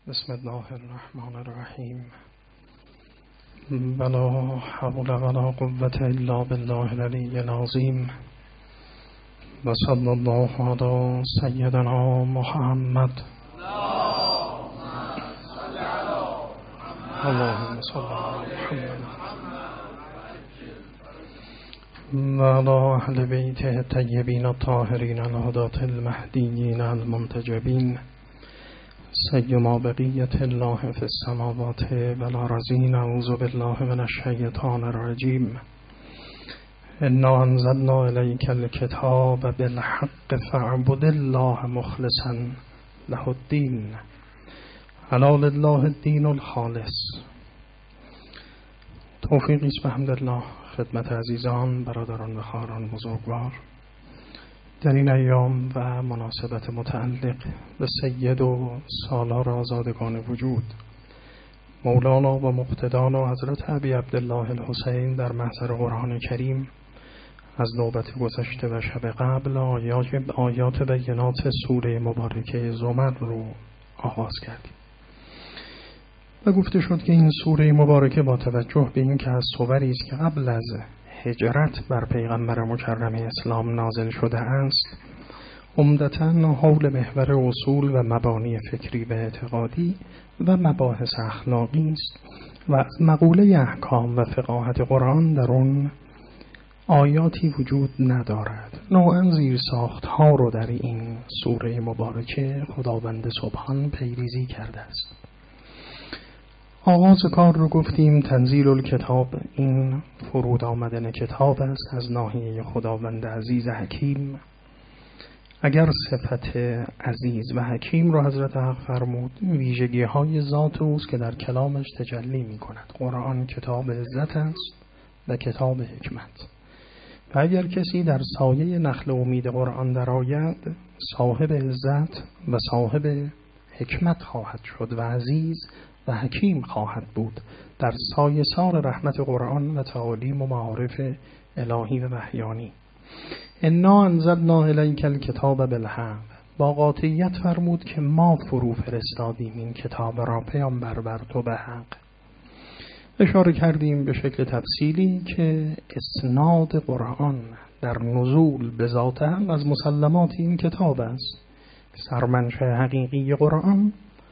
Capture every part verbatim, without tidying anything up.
بسم الله الرحمن الرحیم. ولا حول ولا قوة الا بالله العلی العظیم. و صلی الله علی سیدنا محمد. اللهم صل علی محمد و علی اهل بیته الطیبین الطاهرین الهداة المهدیین المنتجبین، سیما بقیت الله فی السماوات والارضین. اعوذ بالله من الشیطان الرجیم. انا انزلنا الیک الکتاب بالحق فاعبد الله مخلصا له الدین، الا لله الدین الخالص. توفیقی است بحمدالله خدمت عزیزان، برادران و خواهران بزرگوار در این ایام و مناسبت متعلق به سید و سالار آزادگان وجود مولانا و مقتدانا حضرت ابی عبدالله الحسین در محضر قرآن کریم از نوبت گذشته و شب قبل آیات, آیات بینات سوره مبارکه زمر رو آغاز کردیم و گفته شد که این سوره مبارکه با توجه به این که از صوری است که قبل از هجرت بر پیغمبر مکرم اسلام نازل شده است، عمدتاً حول محور اصول و مبانی فکری و اعتقادی و مباحث اخلاقی است و مقوله احکام و فقاهت قرآن در اون آیاتی وجود ندارد. نوعاً زیر ساختها رو در این سوره مبارکه خداوند سبحان پیریزی کرده است. آغاز کار رو گفتیم تنزیل الکتاب، این فرود آمدن کتاب است از ناحیه خداوند عزیز حکیم. اگر صفت عزیز و حکیم رو حضرت حق فرمود، ویژگی های ذات اوست که در کلامش تجلی می کند. قرآن کتاب عزت است و کتاب حکمت و اگر کسی در سایه نخل امید قرآن درآید، صاحب عزت و صاحب حکمت خواهد شد و عزیز و حکیم خواهد بود در سایه سار رحمت قرآن و تعالیم و معارف الهی و وحیانی. انا انزلنا الیک الکتاب بالحق، با قاطعیت فرمود که ما فرو فرستادیم این کتاب را پیامبر بر تو به حق. اشاره کردیم به شکل تفصیلی که اسناد قرآن در نزول به ذات حق از مسلمات این کتاب است. سرمنشأ حقیقی قرآن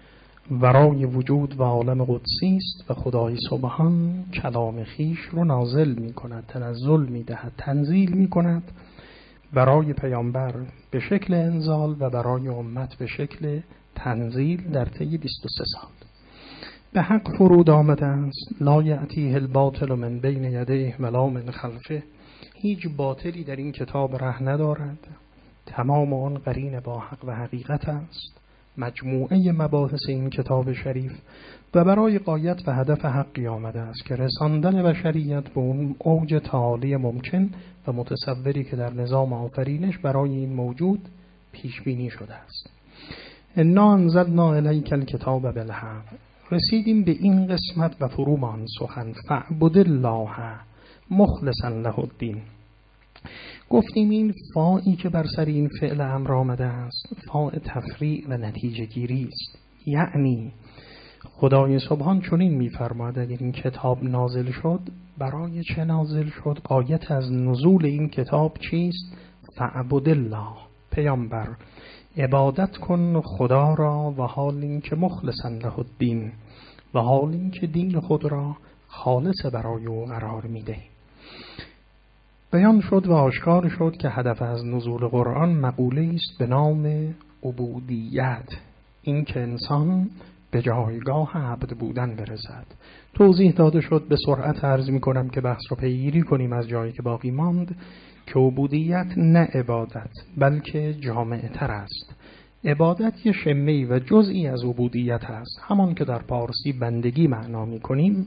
ورای وجود و عالم قدسی است و خدای سبحان کلام خیش رو نازل می کند، تنزل می دهد، تنزیل می کند برای پیامبر به شکل انزال و برای امت به شکل تنزیل در طی بیست و سه سال. به حق فرود آمده است. لا یأتیه الباطل من بین یدیه ولا من خلفه، هیچ باطلی در این کتاب ره ندارد، تمام آن قرین با حق و حقیقت است. مجموعه مباحث این کتاب شریف و برای غایت و هدف حقی آمده است که رساندن بشریت به اون اوج تعالی ممکن و متصوری که در نظام آفرینش برای این موجود پیش بینی شده است. انا انزلنا الیک الکتاب بالحق. رسیدیم به این قسمت و فرومان سخن فاعبد الله مخلصا له الدین. گفتیم این فائی که بر سر این فعل امر آمده است فاء تفریع و نتیجه گیری است. یعنی خدای سبحان چنین می‌فرماید اگر این کتاب نازل شد برای چه نازل شد؟ غایت از نزول این کتاب چیست؟ فاعبد الله، پیامبر عبادت کن خدا را و حال این که مخلصا له الدین، و حال این که دین خود را خالص برای او قرار میده. بیان شد و آشکار شد که هدف از نزول قرآن مقوله است به نام عبودیت، این که انسان به جایگاه عبد بودن برسد. توضیح داده شد، به سرعت عرض می کنم که بحث رو پیگیری کنیم از جایی که باقی ماند، که عبودیت نه عبادت بلکه جامع تر است. عبادت یه شمه‌ای و جزئی از عبودیت است، همان که در پارسی بندگی معنا می کنیم.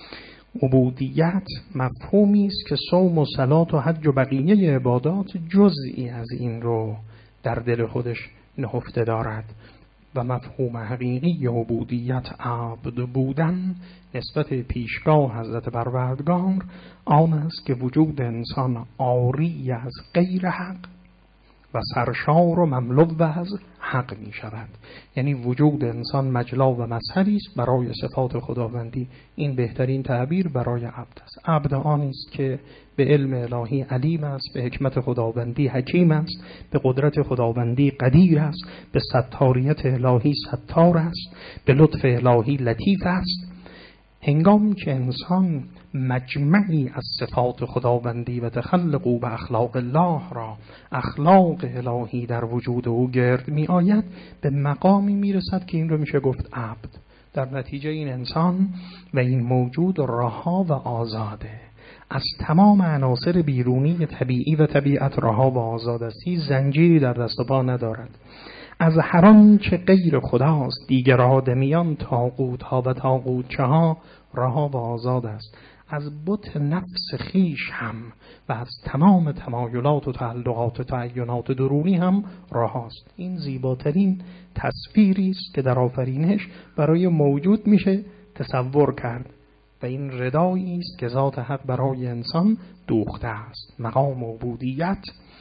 عبودیت مفهومی است که صوم و صلات و حج و بقیه عبادات جزئی از این رو در دل خودش نهفته دارد و مفهوم حقیقی عبودیت عبد بودن نسبت پیشگاه حضرت پروردگار آن است که وجود انسان عاری از غیر حق و سرشار و مملو از حق می شود. یعنی وجود انسان مجلا و مظهری است برای صفات خداوندی. این بهترین تعبیر برای عبد است. عبد آنی است که به علم الهی علیم است، به حکمت خداوندی حکیم است، به قدرت خداوندی قدیر است، به ستاریت الهی ستار است، به لطف الهی لطیف است. هنگام که انسان مجمعی از صفات خداوندی و تخلق به اخلاق الله را، اخلاق الهی در وجود او گرد می آید، به مقامی می رسد که این رو میشه گفت عبد. در نتیجه این انسان و این موجود رها و آزاده، از تمام عناصر بیرونی طبیعی و طبیعت رها و آزاد است. هیچ زنجیری در دست و پا ندارد. از هر آنچه غیر خداست دیگر آدمیان طاغوت ها و طاغوتچه ها رها و آزاد است. از بت نفس خیش هم و از تمام تمایلات و تعلقات و تعینات درونی هم رهاست. این زیباترین تصویری است که در آفرینش برای موجود میشه تصور کرد و این ردایی است که ذات حق برای انسان دوخته است. مقام عبودیت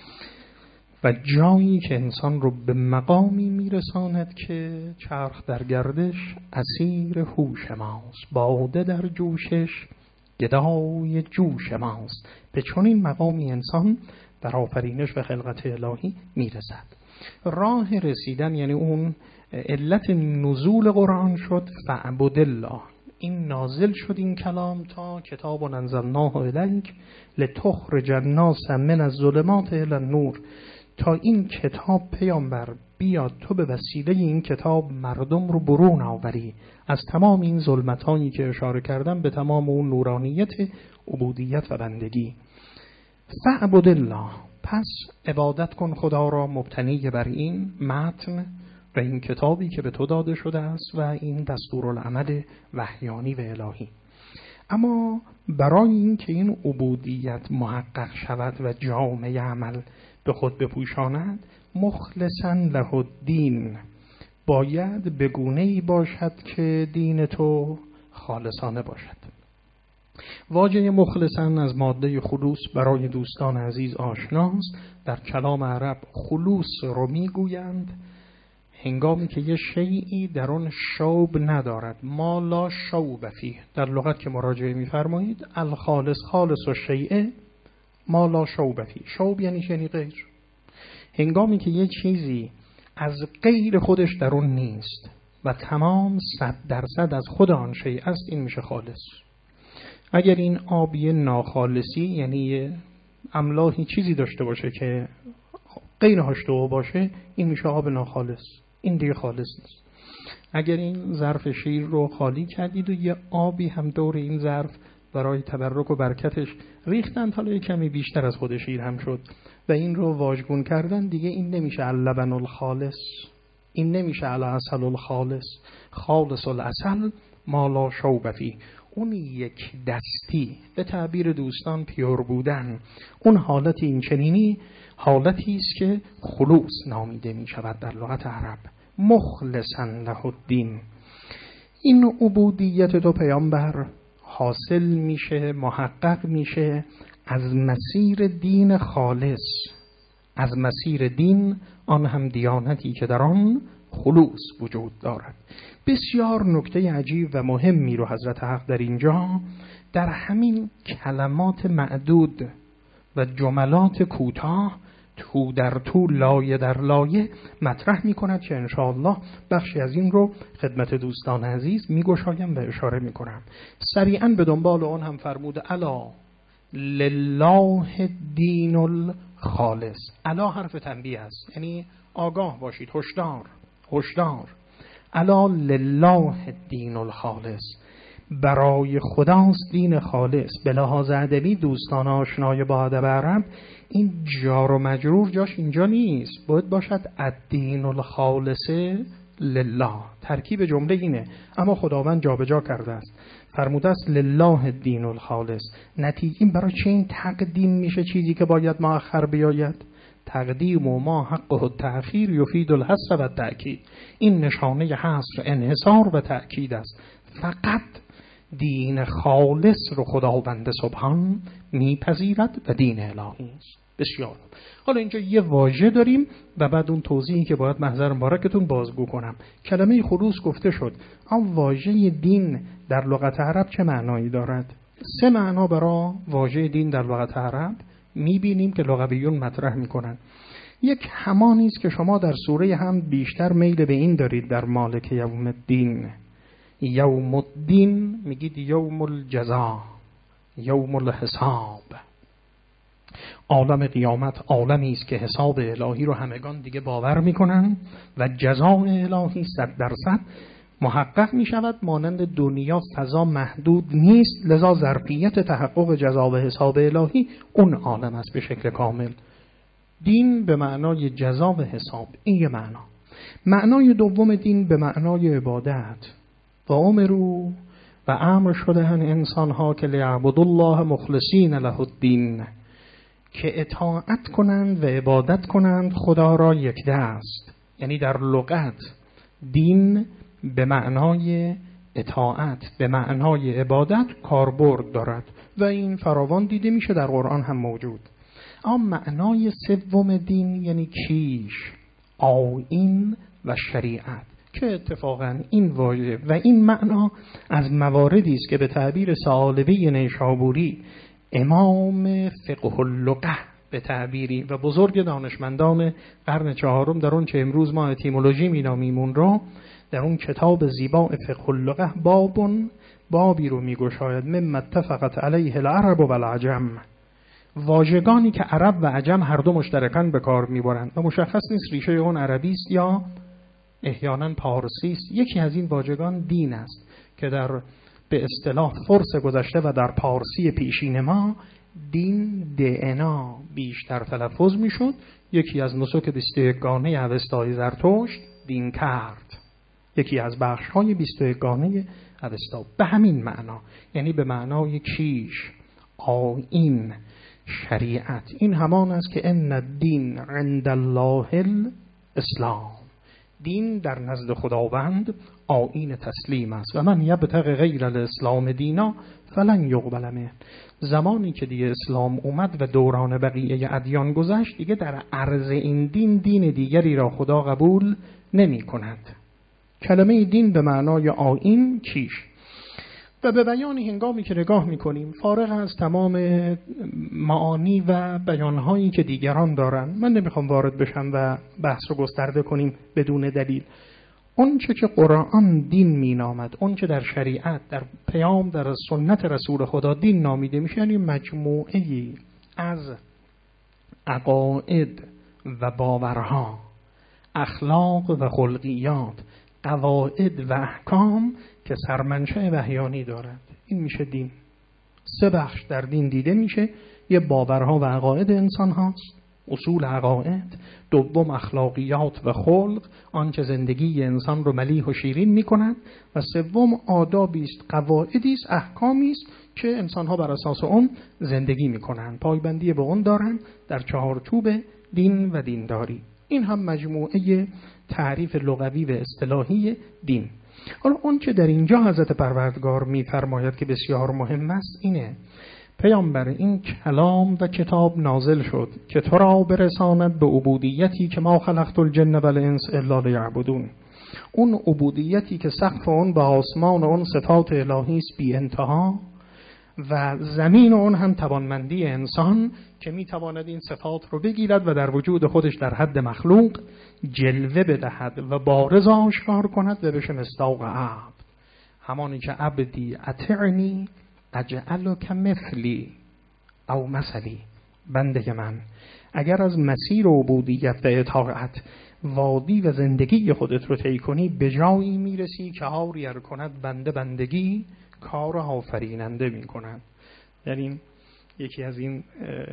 و جایی که انسان رو به مقامی میرساند که چرخ در گردش اسیر هوش ماست، باده در جوشش گدای جوش ماست. به چنین مقامی انسان در آفرینش و خلقت الهی میرسد. راه رسیدن یعنی اون علت نزول قرآن شد فاعبد الله. این نازل شد این کلام تا کتاب انزلناه الیک لتخرج الناس من الظلمات الی النور، تا این کتاب پیامبر بیاد تو به وسیله این کتاب مردم رو برون آوری از تمام این ظلمتانی که اشاره کردم به تمام اون نورانیت عبودیت و بندگی. فاعبد الله، پس عبادت کن خدا را مبتنی بر این متن و این کتابی که به تو داده شده است و این دستورالعمل وحیانی و الهی. اما برای این که این عبودیت محقق شود و جامعه عمل به خود بپوشاند، مخلصاً له الدین، باید به گونه‌ای باشد که دین تو خالصانه باشد. واژه مخلصاً از ماده خلوص برای دوستان عزیز آشناست. در کلام عرب خلوص رو میگویند هنگامی که یه شیئی در اون شوب ندارد، ما لا شوب فیه. در لغت که مراجعه می‌فرمایید الخالص خالص و شیء ما لا شوب فیه. شوب یعنی یعنی غیر. هنگامی که یه چیزی از غیر خودش در اون نیست و تمام صد درصد از خود آن شیء است، این میشه خالص. اگر این آبی ناخالصی یعنی املاحی چیزی داشته باشه که غیر هاشتو باشه، این میشه آب ناخالص، این دیگه خالص نیست. اگر این ظرف شیر رو خالی کردید و یه آبی هم دور این ظرف برای تبرک و برکتش ریختن، حالا یه کمی بیشتر از خود شیر هم شد و این رو واژگون کردن، دیگه این نمیشه اللبن الخالص، این نمیشه العسل الخالص. خالص العسل ما لا شوب فیه. اون یک دستی به تعبیر دوستان پیور بودن، اون حالت این چنینی حالتی است که خلوص نامیده می شود در لغت عرب. مخلصاً له الدین. این عبودیت دو پیامبر حاصل میشه، محقق میشه از مسیر دین خالص، از مسیر دین آن هم دیانتی که در آن خلوص وجود دارد. بسیار نکته عجیب و مهمی رو حضرت حق در اینجا در همین کلمات معدود و جملات کوتاه تو در تو لایه در لایه مطرح می کند که انشاءالله بخشی از این رو خدمت دوستان عزیز می گشایم و اشاره می کنم. سریعا به دنبال اون هم فرمود الا لله دین الخالص. الا حرف تنبیه است، یعنی آگاه باشید، هشدار هشدار. الا لله دین الخالص، برای خداست دین خالص. به لحاظ ادبی دوستان آشنای با ادب عرب این جار و مجرور جاش اینجا نیست، باید باشد الدین الخالص لله. ترکیب جمله اینه، اما خداوند جابجا کرده است، فرموده است لله الدین الخالص. نتیجه این برای چه این تقدیم میشه چیزی که باید مؤخر بیاید؟ تقدیم و ما حقه التأخیر یفید الحصر و تأکید. این نشانه حصر، انحصار و تأکید است. فقط دین خالص رو خداوند سبحان میپذیرد و دین الهی است. بسیار. حالا اینجا یه واژه داریم و بعد اون توضیحی که باید محضر مبارکتون بازگو کنم. کلمه خلوص گفته شد، اما واژه دین در لغت عرب چه معنایی دارد؟ سه معنا برای واژه دین در لغت عرب میبینیم که لغویون مطرح میکنن. یک همانی است که شما در سوره هم بیشتر میل به این دارید در مالک یوم الدین. یوم الدین میگید یوم الجزا، یوم الحساب. عالم قیامت عالمی است که حساب الهی رو همگان دیگه باور میکنن و جزای الهی صد درصد محقق می شود. مانند دنیا فضا محدود نیست، لذا ظرفیت تحقق جزا و حساب الهی اون عالم است به شکل کامل. دین به معنای جزا و حساب، این یه معنا. معنای دوم دین به معنای عبادت. و امروا و امر شده هن انسان ها که لیعبدوا الله مخلصین له الدین، که اطاعت کنند و عبادت کنند خدا را یک دست. یعنی در لغت دین به معنای اطاعت، به معنای عبادت کاربرد دارد و این فراوان دیده میشه، در قرآن هم موجود. اما معنای سوم دین یعنی کیش، آیین و شریعت، که اتفاقا این واژه و این معنا از مواردی است که به تعبیر ثعالبی نیشابوری امام فقه اللغه به تعبیری و بزرگ دانشمندان قرن چهارم در اون چه امروز ما اتیمولوژی مینامیم اون رو، در اون کتاب زیبا فقه اللغه بابون بابی رو میگشاید مما اتفقت علیه العرب و العجم، واژگانی که عرب و عجم هر دو مشترکاً به کار میبرند و مشخص نیست ریشه اون عربی است یا احیانا پارسی است. یکی از این واژگان دین است که در به اصطلاح فرس گذشته و در پارسی پیشین ما دین دعنا بیشتر تلفظ میشد. یکی از نسک بیست و یکگانه اوستای زرتشت دین کرد، یکی از بخش های بیست و یکگانه اوستا به همین معنا، یعنی به معنای کیش، آیین، شریعت. این همان است که ان الدین عند الله الاسلام، دین در نزد خداوند آیین تسلیم است و من یبتغی غیر الاسلام دینا فلن یقبل منه. زمانی که دیگه اسلام اومد و دوران بقیه ادیان گذشت، دیگه در عرض این دین دین دیگری را خدا قبول نمی کند. کلمه دین به معنای آیین، کیش. و به بیان هنگامی که نگاه میکنیم فارغ از تمام معانی و بیانهایی که دیگران دارن، من نمیخوام وارد بشم و بحث رو گسترده کنیم بدون دلیل. اون چه که قرآن دین مینامد، اون چه در شریعت، در پیام، در سنت رسول خدا دین نامیده میشه، یعنی مجموعه‌ای از عقاید و باورها، اخلاق و خلقیات، قواعد و احکام که سرمنشأ وحیانی دارد. این میشه دین. سه بخش در دین دیده میشه: یه باورها و عقاید انسان هاست، اصول عقاید. دوم اخلاقیات و خلق، آنچه زندگی انسان رو ملیح و شیرین میکنند. و سوم آدابی است، قواعدی است، احکامی است که انسان ها بر اساس اون زندگی میکنند، پایبندی به اون دارند در چهارچوب دین و دینداری. این هم مجموعه تعریف لغوی و اصطلاحی دین. حالا اون که در اینجا حضرت پروردگار میفرماید که بسیار مهم است اینه: پیامبر، این کلام و کتاب نازل شد که تو را برساند به عبودیتی که ما خلقت الجن و الانس الا لیعبدون. اون عبودیتی که سقف اون به آسمان اون صفات الهی است بی انتها و زمین اون هم توانمندی انسان که میتواند این صفات رو بگیرد و در وجود خودش در حد مخلوق جلوه بدهد و بارز آشکار کند و بشه مصداق عبد. همانی که عبدی اطعنی اجعلک مثلی او مثلی، بنده من اگر از مسیر عبودیت و اطاعت وادی و زندگی خودت رو طی کنی، به جایی میرسی که آری ار کند بنده بندگی کار آفریننده می کند. یعنی یکی از این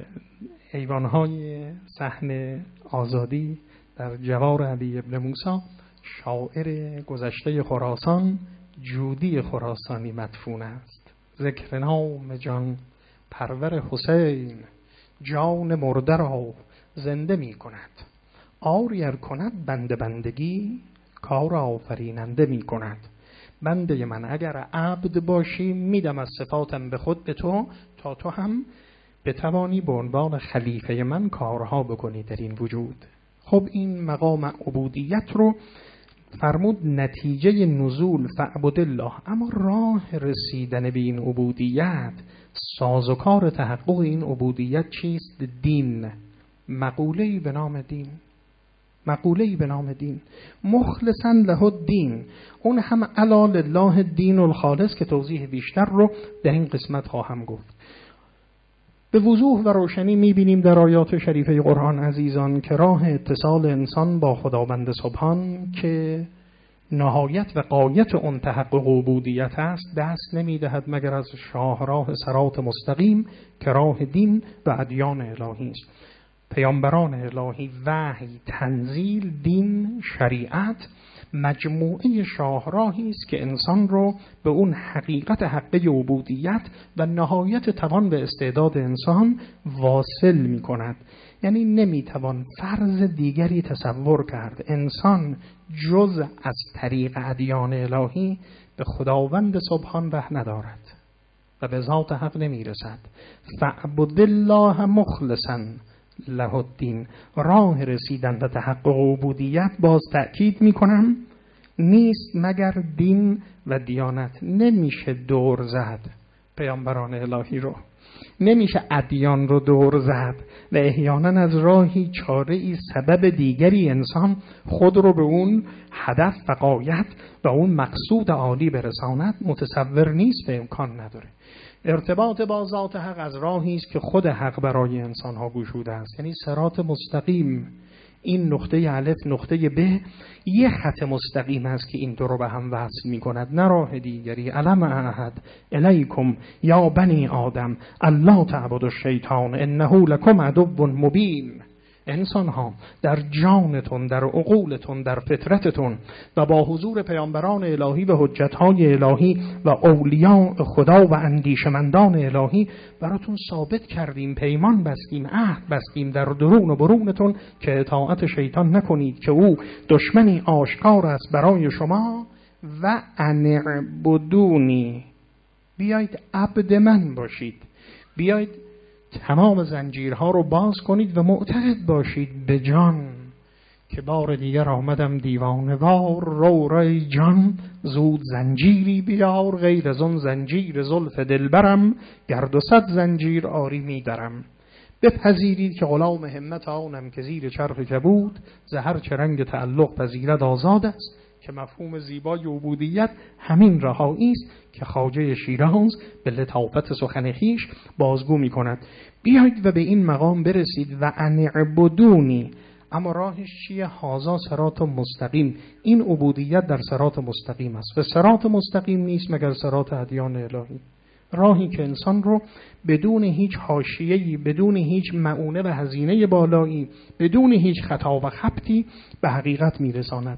ایوانهای صحن آزادی در جوار علی ابن موسی، شاعر گذشته خراسان جودی خراسانی مدفون است: ذکر نام جان پرور حسین، جان مرده را زنده می کند. آری ار کند بنده بندگی کار آفریننده می کند. بنده من اگر عبد باشی میدم از صفاتم به خود به تو تا تو هم بتوانی به عنوان خلیفه من کارها بکنی در این وجود. خب این مقام عبودیت رو فرمود نتیجه نزول فعبد الله. اما راه رسیدن به این عبودیت، سازوکار تحقق این عبودیت چیست؟ دین. مقوله‌ای به نام دین. مقوله‌ای به نام دین. مخلصاً له الدین، اون هم علی لله الدین الخالص که توضیح بیشتر رو در این قسمت خواهم گفت. به وضوح و روشنی می‌بینیم در آیات شریفه قرآن عزیزان که راه اتصال انسان با خداوند سبحان که نهایت و غایت اون تحقق عبودیت است دست نمی‌دهد مگر از شاهراه صراط مستقیم که راه دین و ادیان الهی است. پیامبران الهی، وحی، تنزیل، دین، شریعت مجموعه شاهراهی است که انسان رو به اون حقیقت حقه عبودیت و نهایت توان به استعداد انسان واصل می کند. یعنی نمی توان فرض دیگری تصور کرد انسان جز از طریق ادیان الهی به خداوند سبحان ره ندارد و به ذات حق نمی رسد. فاعبد الله مخلصاً له الدین. راه رسیدن به تحقق عبودیت، باز تأکید میکنم، نیست مگر دین و دیانت. نمیشه دور زد پیامبران الهی رو، نمیشه ادیان رو دور زد و احیانا از راهی چاره‌ای سبب دیگری انسان خود رو به اون هدف و غایت و اون مقصود عالی برساند. متصور نیست و امکان نداره. ارتباط با ذات حق از راهی است که خود حق برای انسان ها گشوده است، یعنی صراط مستقیم. این نقطه الف نقطه ب یه خط مستقیم است که این دو رو به هم وصل می کند، نه راه دیگری. الم اعهد الیکم یا بنی آدم الا تعبدوا الشیطان انه لکم عدو مبین. انسان ها در جانتون، در عقولتون، در فطرتتون و با حضور پیامبران الهی و حجتهای الهی و اولیاء خدا و اندیشمندان الهی براتون ثابت کردیم، پیمان بستیم، عهد بستیم در درون و برونتون که اطاعت شیطان نکنید که او دشمنی آشکار است برای شما. و انعبدونی، بیایید عبد من باشید، بیایید تمام زنجیرها رو باز کنید و معتقد باشید به جان که بار دیگر آمدم دیوانه وار. رو رای جان زود زنجیری بیار، غیر از اون زنجیر زلف دلبرم، گرد و صد زنجیر آری میدرم. بپذیرید که غلام همت آنم که زیر چرخ کبود، زهر چه رنگ تعلق پذیرد آزاد است. که مفهوم زیبای عبودیت همین رهایی است که خواجه شیراز به لطافت سخن خویش بازگو می کند. بیایید و به این مقام برسید. و انعبدونی. اما راهش چیه؟ هازا صراط مستقیم. این عبودیت در صراط مستقیم است و صراط مستقیم نیست مگر صراط ادیان الهی. راهی که انسان رو بدون هیچ حاشیه‌ای، بدون هیچ معونه و هزینه بالایی، بدون هیچ خطا و خبطی به حقیقت میرساند.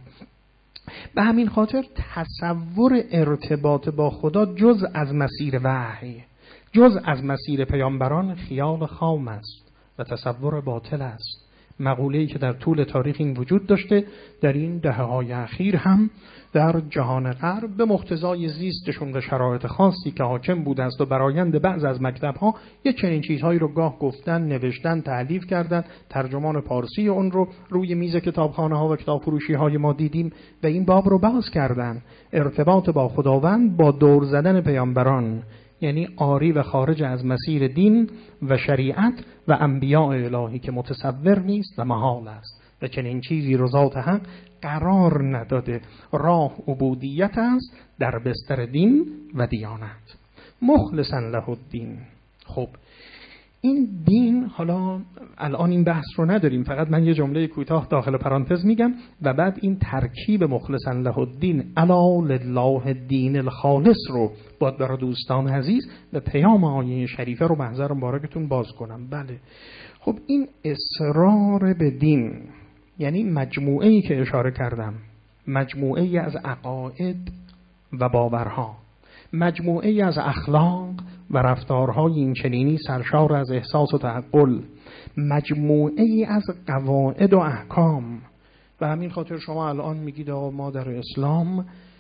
به همین خاطر تصور ارتباط با خدا جز از مسیر وحی، جز از مسیر پیامبران خیال خام است و تصور باطل است. مقوله‌ای که در طول تاریخ این وجود داشته، در این دهه‌های اخیر هم در جهان غرب به مقتضای زیستشون و شرایط خاصی که حاکم بوده است و برآیند بعض از مکتب‌ها یه چنین چیزهایی رو گاه گفتن، نوشتن، تألیف کردن، ترجمان پارسی اون رو روی میز کتابخانه‌ها و کتابفروشی‌های ما دیدیم و این باب رو باز کردن. ارتباط با خداوند با دور زدن پیامبران، یعنی عاری و خارج از مسیر دین و شریعت و انبیاء الهی که متصور نیست و محال است و چنین چیزی رو ذات حق قرار نداده. راه عبودیت است در بستر دین و دیانت. مخلصاً له الدین. خب این دین، حالا الان این بحث رو نداریم، فقط من یه جمله کوتاه داخل پرانتز میگم و بعد این ترکیب مخلصاً له الدین علی لله الدین الخالص رو باید برای دوستان عزیز و پیام آیه شریفه رو محضر مبارکتون باز کنم. بله، خب این اصرار به دین یعنی مجموعه‌ای که اشاره کردم، مجموعه‌ای از عقاید و باورها، مجموعه‌ای از اخلاق و رفتارهای این چنینی سرشار از احساس و تعقل، مجموعه‌ای از قواعد و احکام. و همین خاطر شما الان میگید آقا ما در اسلام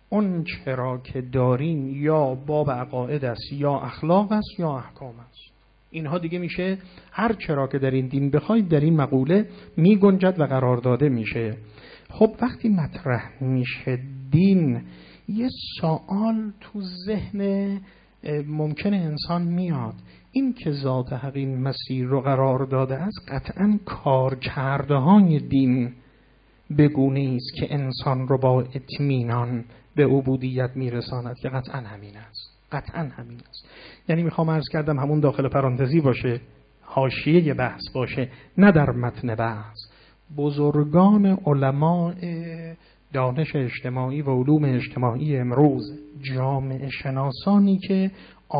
اون چرا که داریم یا باب عقاید است یا اخلاق است یا احکام است. اینها دیگه میشه هر چرا که در این دین بخواید در این مقوله می گنجد و قرار داده میشه. خب وقتی مطرح میشه دین، یه سوال تو ذهن ممکنه انسان میاد، این که ذات حق این مسیر رو قرار داده است قطعاً کارکرده های دین بگونه است که انسان رو با اطمینان به عبودیت میرساند که قطعاً همین است، قطعاً همین است. یعنی میخوام عرض کردم همون داخل پرانتزی باشه، حاشیه بحث باشه، نه در متن بحث. بزرگان علماء دانش اجتماعی و علوم اجتماعی امروز، جامعه شناسانی که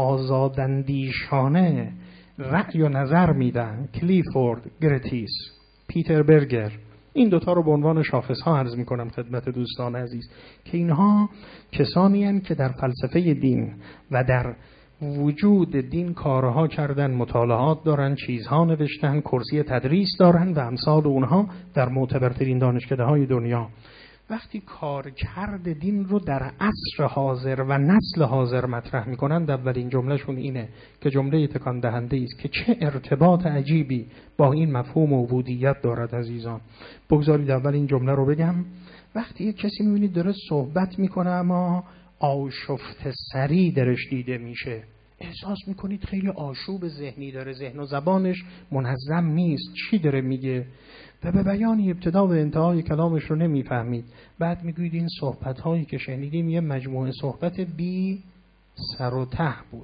آزاداندیشانه رأی و نظر میدن، کلیفورد، گرتیس، پیتر برگر، این دوتا رو به عنوان شاخص ها عرض میکنم خدمت دوستان عزیز که اینها کسانی هستند که در فلسفه دین و در وجود دین کارها کردن، مطالعات دارن، چیزها نوشتن، کرسی تدریس دارن و امثال اونها در معتبرترین دانشکده های دنیا. وقتی کار کرد دین رو در عصر حاضر و نسل حاضر مطرح میکنند، اولین جملهشون اینه که جمله تکان دهنده است که چه ارتباط عجیبی با این مفهوم عبودیت دارد. عزیزان بگذارید اول این جمله رو بگم. وقتی یک کسی میبینید داره صحبت میکنه اما آشفته سری درش دیده میشه، احساس میکنید خیلی آشوب ذهنی داره، ذهن و زبانش منظم نیست، چی داره میگه و به بیانی ابتدا و انتهای کلامش رو نمیفهمید. بعد میگوید این صحبت هایی که شنیدیم یه مجموعه صحبت بی سر و ته بود،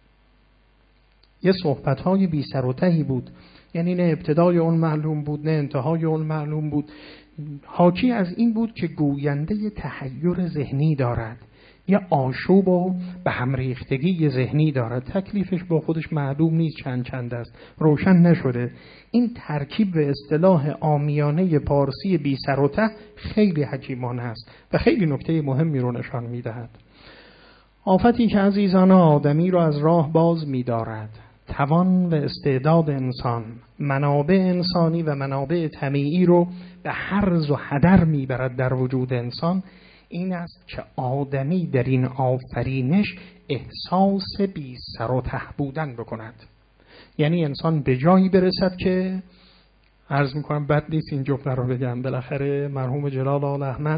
یه صحبت های بی سر و تهی بود، یعنی نه ابتدای اون معلوم بود نه انتهای اون معلوم بود. حاکی از این بود که گوینده تحیر ذهنی دارد، یه آشوب و به هم ریختگی ذهنی دارد، تکلیفش با خودش معلوم نیست چند چند است، روشن نشده. این ترکیب به اصطلاح عامیانه پارسی بی سر و ته خیلی حکیمانه است و خیلی نکته مهمی رو نشان میدهد. آفتی که عزیزان آدمی رو از راه باز می‌دارد، توان و استعداد انسان، منابع انسانی و منابع طبیعی رو به هرز و هدر میبرد در وجود انسان، این است که آدمی در این آفرینش احساس بی سر و ته بودن بکند. یعنی انسان به جایی برسد که عرض میکنم بد نیست این جمله رو بگم، بالاخره مرحوم جلال آل احمد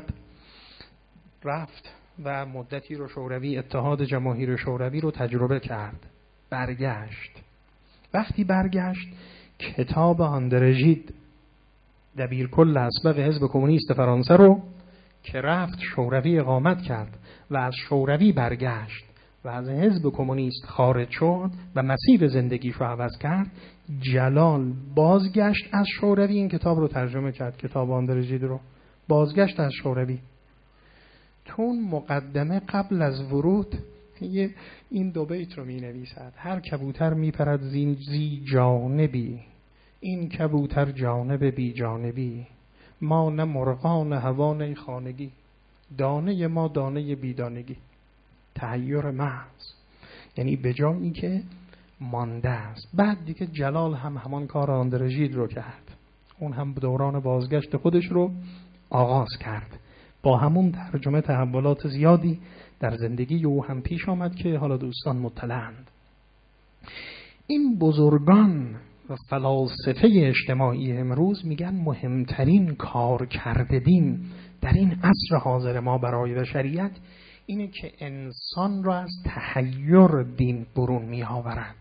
رفت و مدتی رو شوروی، اتحاد جماهیر شوروی رو تجربه کرد، برگشت. وقتی برگشت کتاب آندرژید دبیرکل اسبق حزب کمونیست فرانسه رو که رفت شوروی اقامت کرد و از شوروی برگشت و از حزب کمونیست خارج شد و مسیر زندگیش رو عوض کرد، جلال بازگشت از شوروی این کتاب رو ترجمه کرد، کتاب آندرژید رو، بازگشت از شوروی. تون مقدمه قبل از ورود این دو بیت رو می نویسد: هر کبوتر می پرد زین زی جانبی، این کبوتر جانب بی جانبی، ما نه مرغان هوا نه خانگی، دانه ما دانه بیدانگی. تحیر محض، یعنی به جایی که مانده است. بعد دیگه جلال هم همان کار آندرژید رو کرد، اون هم دوران بازگشت خودش رو آغاز کرد، با همون ترجمه تحولات زیادی در زندگی او هم پیش آمد که حالا دوستان مطلعند. این بزرگان و فلاسفه اجتماعی امروز میگن مهمترین کار کرده دین در این عصر حاضر ما برای بشریت اینه که انسان را از تحیر دین برون می آورد،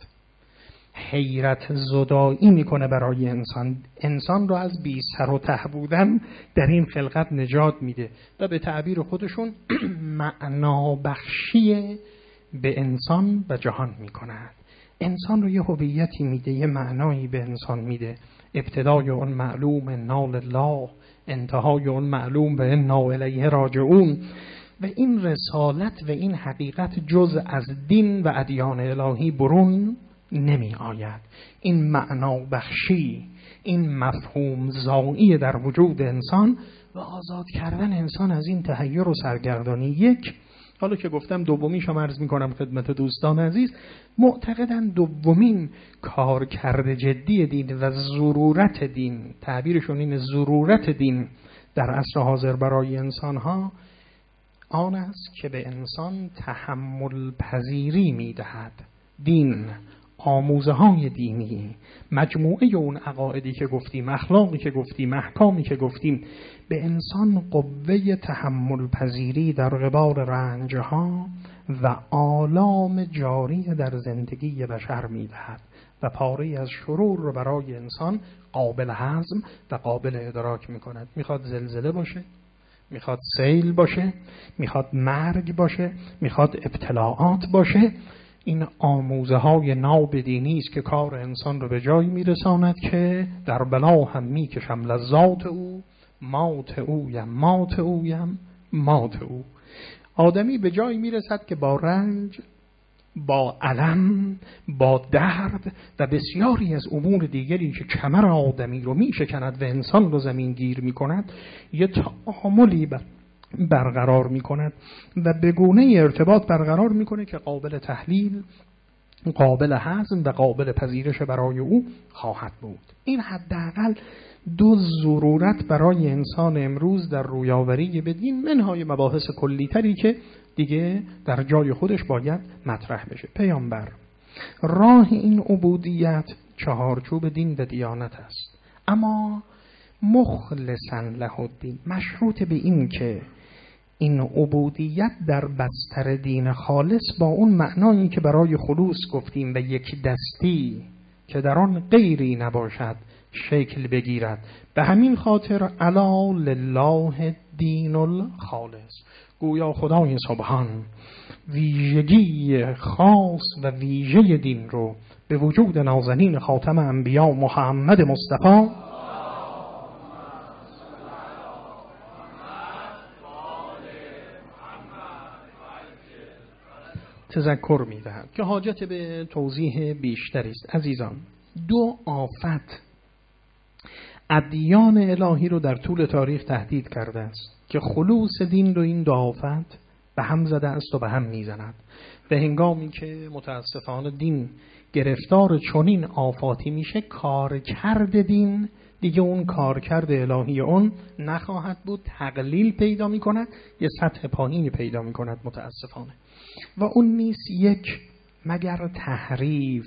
حیرت زدایی میکنه برای انسان، انسان را از بی سر و ته بودن در این خلقت نجات میده و به تعبیر خودشون معنا بخشی به انسان و جهان میکند. انسان رو یه هویتی میده، یه معنایی به انسان میده، ابتدای اون معلوم انا لله، انتهای اون معلوم به انا الیه راجعون. و این رسالت و این حقیقت جز از دین و ادیان الهی برون نمی آید. این معنا بخشی، این مفهوم زایی در وجود انسان و آزاد کردن انسان از این تحیر و سرگردانی. یک، حالا که گفتم دومیش هم عرض می کنم خدمت دوستان عزیز، معتقدن دومین کار کرده جدی دین و ضرورت دین، تعبیرشون این ضرورت دین در عصر حاضر برای انسان ها، آن است که به انسان تحمل پذیری میدهد. دین، آموزه های دینی، مجموعه اون عقایدی که گفتیم، اخلاقی که گفتیم، احکامی که گفتیم، به انسان قوه تحمل پذیری در قبال رنجها و آلام جاری در زندگی بشر میدهد و پاره از شرور رو برای انسان قابل هضم و قابل ادراک میکند. میخواد زلزله باشه، میخواد سیل باشه، میخواد مرگ باشه، میخواد ابتلاعات باشه، این آموزه های ناب دینی است که کار انسان رو به جایی میرساند که در بلا هم میکشم لذات او، مات اویم مات اویم مات او. آدمی به جایی میرسد که با رنج، با الم، با درد و بسیاری از امور دیگری که کمر آدمی رو میشکند و انسان رو زمین گیر میکند یه تعاملی برقرار میکند و به گونه ارتباط برقرار میکنه که قابل تحلیل، قابل هضم و قابل پذیرش برای او خواهد بود. این حداقل دو ضرورت برای انسان امروز در رویاوری بدین، منهای مباحث کلی‌تری که دیگه در جای خودش باید مطرح بشه. پیامبر راه این عبودیت چهارچوب دین و دیانت است، اما مخلصاً له الدین، مشروط به این که این عبودیت در بستر دین خالص با اون معنایی که برای خلوص گفتیم و یک دستی که در آن غیری نباشد شکل بگیرد. به همین خاطر الا لله دین الخالص، گویا خدای سبحان ویژگی خاص و ویژه دین رو به وجود نازنین خاتم انبیا محمد مصطفی تذکر می‌دهد که حاجت به توضیح بیشتری است. عزیزان، دو آفت ادیان الهی رو در طول تاریخ تهدید کرده است که خلوص دین رو این دو آفت به هم زده است و به هم میزند. به هنگامی که متاسفانه دین گرفتار چنین آفاتی میشه، کارکرد دین دیگه اون کارکرد الهی اون نخواهد بود، تقلیل پیدا میکند، یه سطح پایینی پیدا میکند متاسفانه. و اون نیست یک مگر تحریف،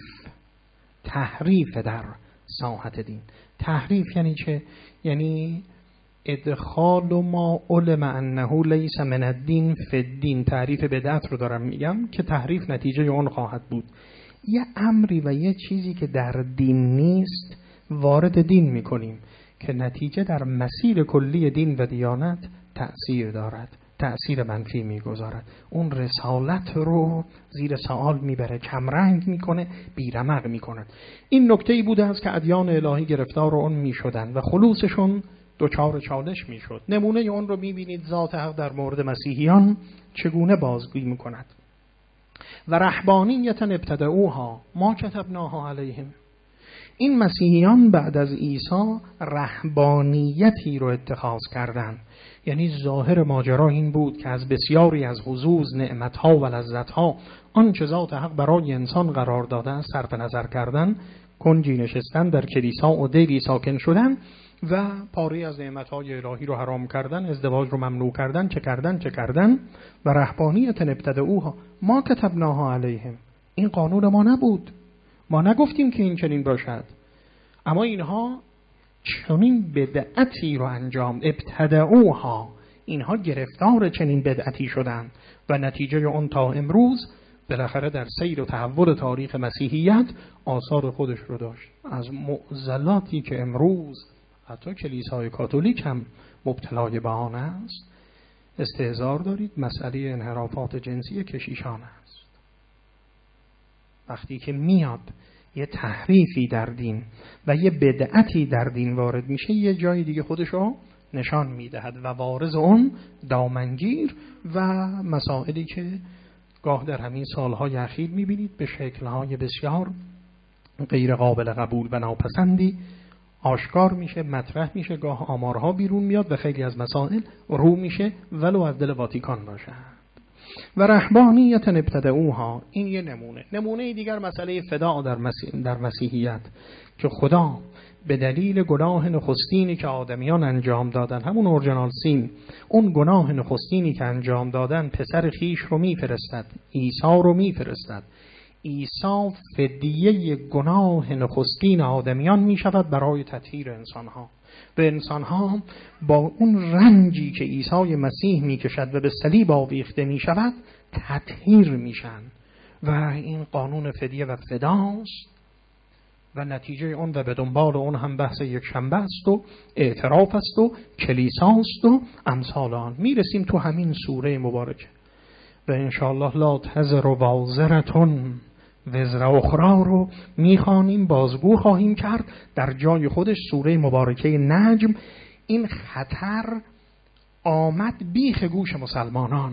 تحریف در ساحت دین. تحریف یعنی چه؟ یعنی ادخال ما علم انه لیس من الدین فی الدین. تعریف بدعت رو دارم میگم که تحریف نتیجه اون خواهد بود. یه امری و یه چیزی که در دین نیست وارد دین میکنیم که نتیجه در مسیر کلی دین و دیانت تأثیر دارد، تأثیر منفی میگذارد، اون رسالت رو زیر سوال میبره، کمرنگ میکنه، بیرمق میکنه. این نکته‌ای بوده است که ادیان الهی گرفتار اون میشدن و خلوصشون دوچار چالش میشد. نمونه اون رو میبینید ذات حق در مورد مسیحیان چگونه بازگویی میکند. و رهبانیتا ابتدعوها ما کتبناها علیهم. این مسیحیان بعد از عیسی رهبانیتی رو اتخاذ کردند. یعنی ظاهر ماجرا این بود که از بسیاری از حظوظ، نعمتها و لذتها آنچه ذات حق برای انسان قرار دادن صرف نظر کردن، کنجی نشستن، در کلیسا و دیری ساکن شدن و پاری از نعمتهای الهی رو حرام کردن، ازدواج رو ممنوع کردن، چه کردن چه کردن. و رهبانیت ابتدعوها ما کتبناها علیهم. این قانون ما نبود، ما نگفتیم که این چنین باشد، اما اینها چنین بدعتی رو انجام ابتدعوها، اینها گرفتار چنین بدعتی شدند و نتیجه اون تا امروز بالاخره در سیر و تحول تاریخ مسیحیت آثار خودش رو داشت. از معضلاتی که امروز حتی کلیسای کاتولیک هم مبتلای به آن است، استحضار دارید، مسئله انحرافات جنسی کشیشان است. وقتی که میاد یه تحریفی در دین و یه بدعتی در دین وارد میشه، یه جای دیگه خودشو نشان میدهد و وارث اون دامنگیر و مسائلی که گاه در همین سالهای اخیر میبینید به شکلهای بسیار غیر قابل قبول و ناپسندی آشکار میشه، مطرح میشه، گاه آمارها بیرون میاد و خیلی از مسائل رو میشه ولو از دل واتیکان باشد. و رهبانیت ابتدعوها، این یه نمونه. نمونه دیگر مسئله فداء در, مسیح در مسیحیت که خدا به دلیل گناه نخستینی که آدمیان انجام دادن، همون اورجینال سین، اون گناه نخستینی که انجام دادن، پسر خیش رو میفرستد، عیسی رو میفرستد. عیسی فدیه گناه نخستین آدمیان می شود برای تطهیر انسانها. و انسانها با اون رنجی که عیسی مسیح می کشد و به صلیب آویخته می شود تطهیر می شن. و این قانون فدیه و فداست و نتیجه اون و به دنبال اون هم بحث یک شنبه است و اعتراف است و کلیساست و امثال آن. می رسیم تو همین سوره مبارکه و انشاءالله لا تزر وازرتون وزر اخرى رو میخوانیم، بازگو خواهیم کرد در جای خودش. سوره مبارکه نجم این خطر آمد بیخ گوش مسلمانان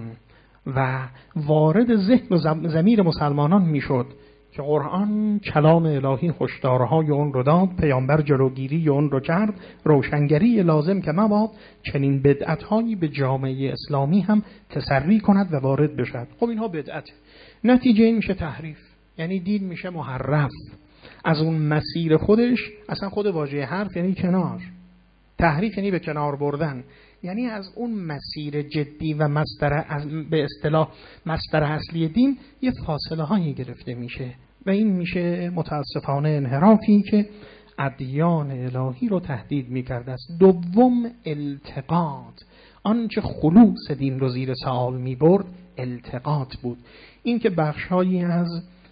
و وارد ذهن و ضمیر مسلمانان میشد که قرآن کلام الهی هشدارهای اون رو داد، پیامبر جلوگیری اون رو کرد، روشنگری لازم که مباد چنین بدعت‌هایی به جامعه اسلامی هم تسری کند و وارد بشد. خب اینها بدعت، نتیجه این میشه تحریف، یعنی دین میشه محرف از اون مسیر خودش. اصلا خود واژه حرف یعنی کنار، تحریف یعنی به کنار بردن، یعنی از اون مسیر جدی و مصدر به اصطلاح مصدر اصلی دین یه فاصله هایی گرفته میشه و این میشه متاسفانه انحرافی که ادیان الهی رو تهدید میکرده است. دوم التقاط، آنچه خلوص دین رو زیر سوال میبرد التقاط بود. این که بخشهایی از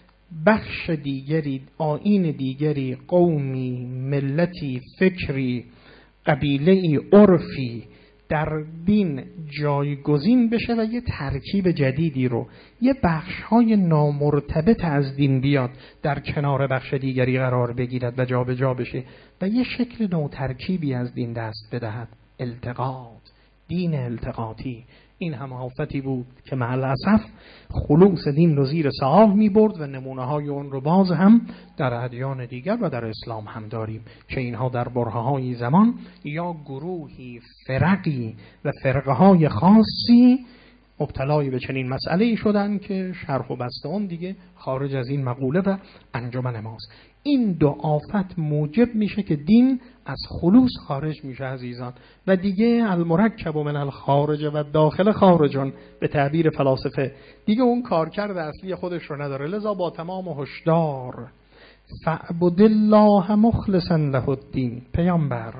بخش دیگری، آیین دیگری، قومی، ملتی، فکری، قبیله‌ای، عرفی در دین جایگزین بشه و یه ترکیب جدیدی رو، یه بخش‌های نامرتبط از دین بیاد در کنار بخش دیگری قرار بگیرد و جا به جا بشه و یه شکل نو ترکیبی از دین دست بدهد. التقاط، دین التقاطی، این هم آفتی بود که مع الاسف خلوص دین رو زیر سوال می برد و نمونه های اون رو باز هم در ادیان دیگر و در اسلام هم داریم که اینها در برهه های زمان یا گروهی، فرقی و فرقه های خاصی مبتلای به چنین مسئله شدن که شرح و بسته اون دیگه خارج از این مقوله و انجمن ماست. این دو آفت موجب میشه که دین از خلوص خارج میشه عزیزان و دیگه المرکب من الخارج و داخل خارجون به تعبیر فلاسفه دیگه اون کارکرد اصلی خودش رو نداره. لذا با تمام هشدار فاعبد الله مخلصا له الدین، پیامبر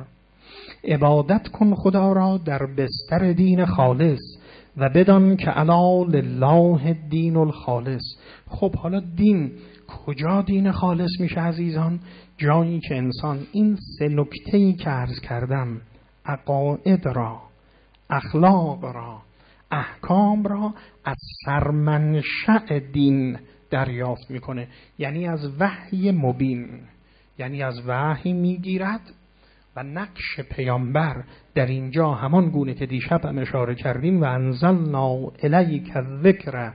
عبادت کن خدا را در بستر دین خالص و بدان که الا لله الدین الخالص. خب حالا دین کجا دین خالص میشه عزیزان؟ جایی که انسان این سه نکته‌ای که عرض کردم، عقاید را، اخلاق را، احکام را از سرمنشأ دین دریافت میکنه، یعنی از وحی مبین، یعنی از وحی میگیرد و نقش پیامبر در اینجا همان گونه که دیشب هم اشاره کردیم و انزلنا الیک الذکر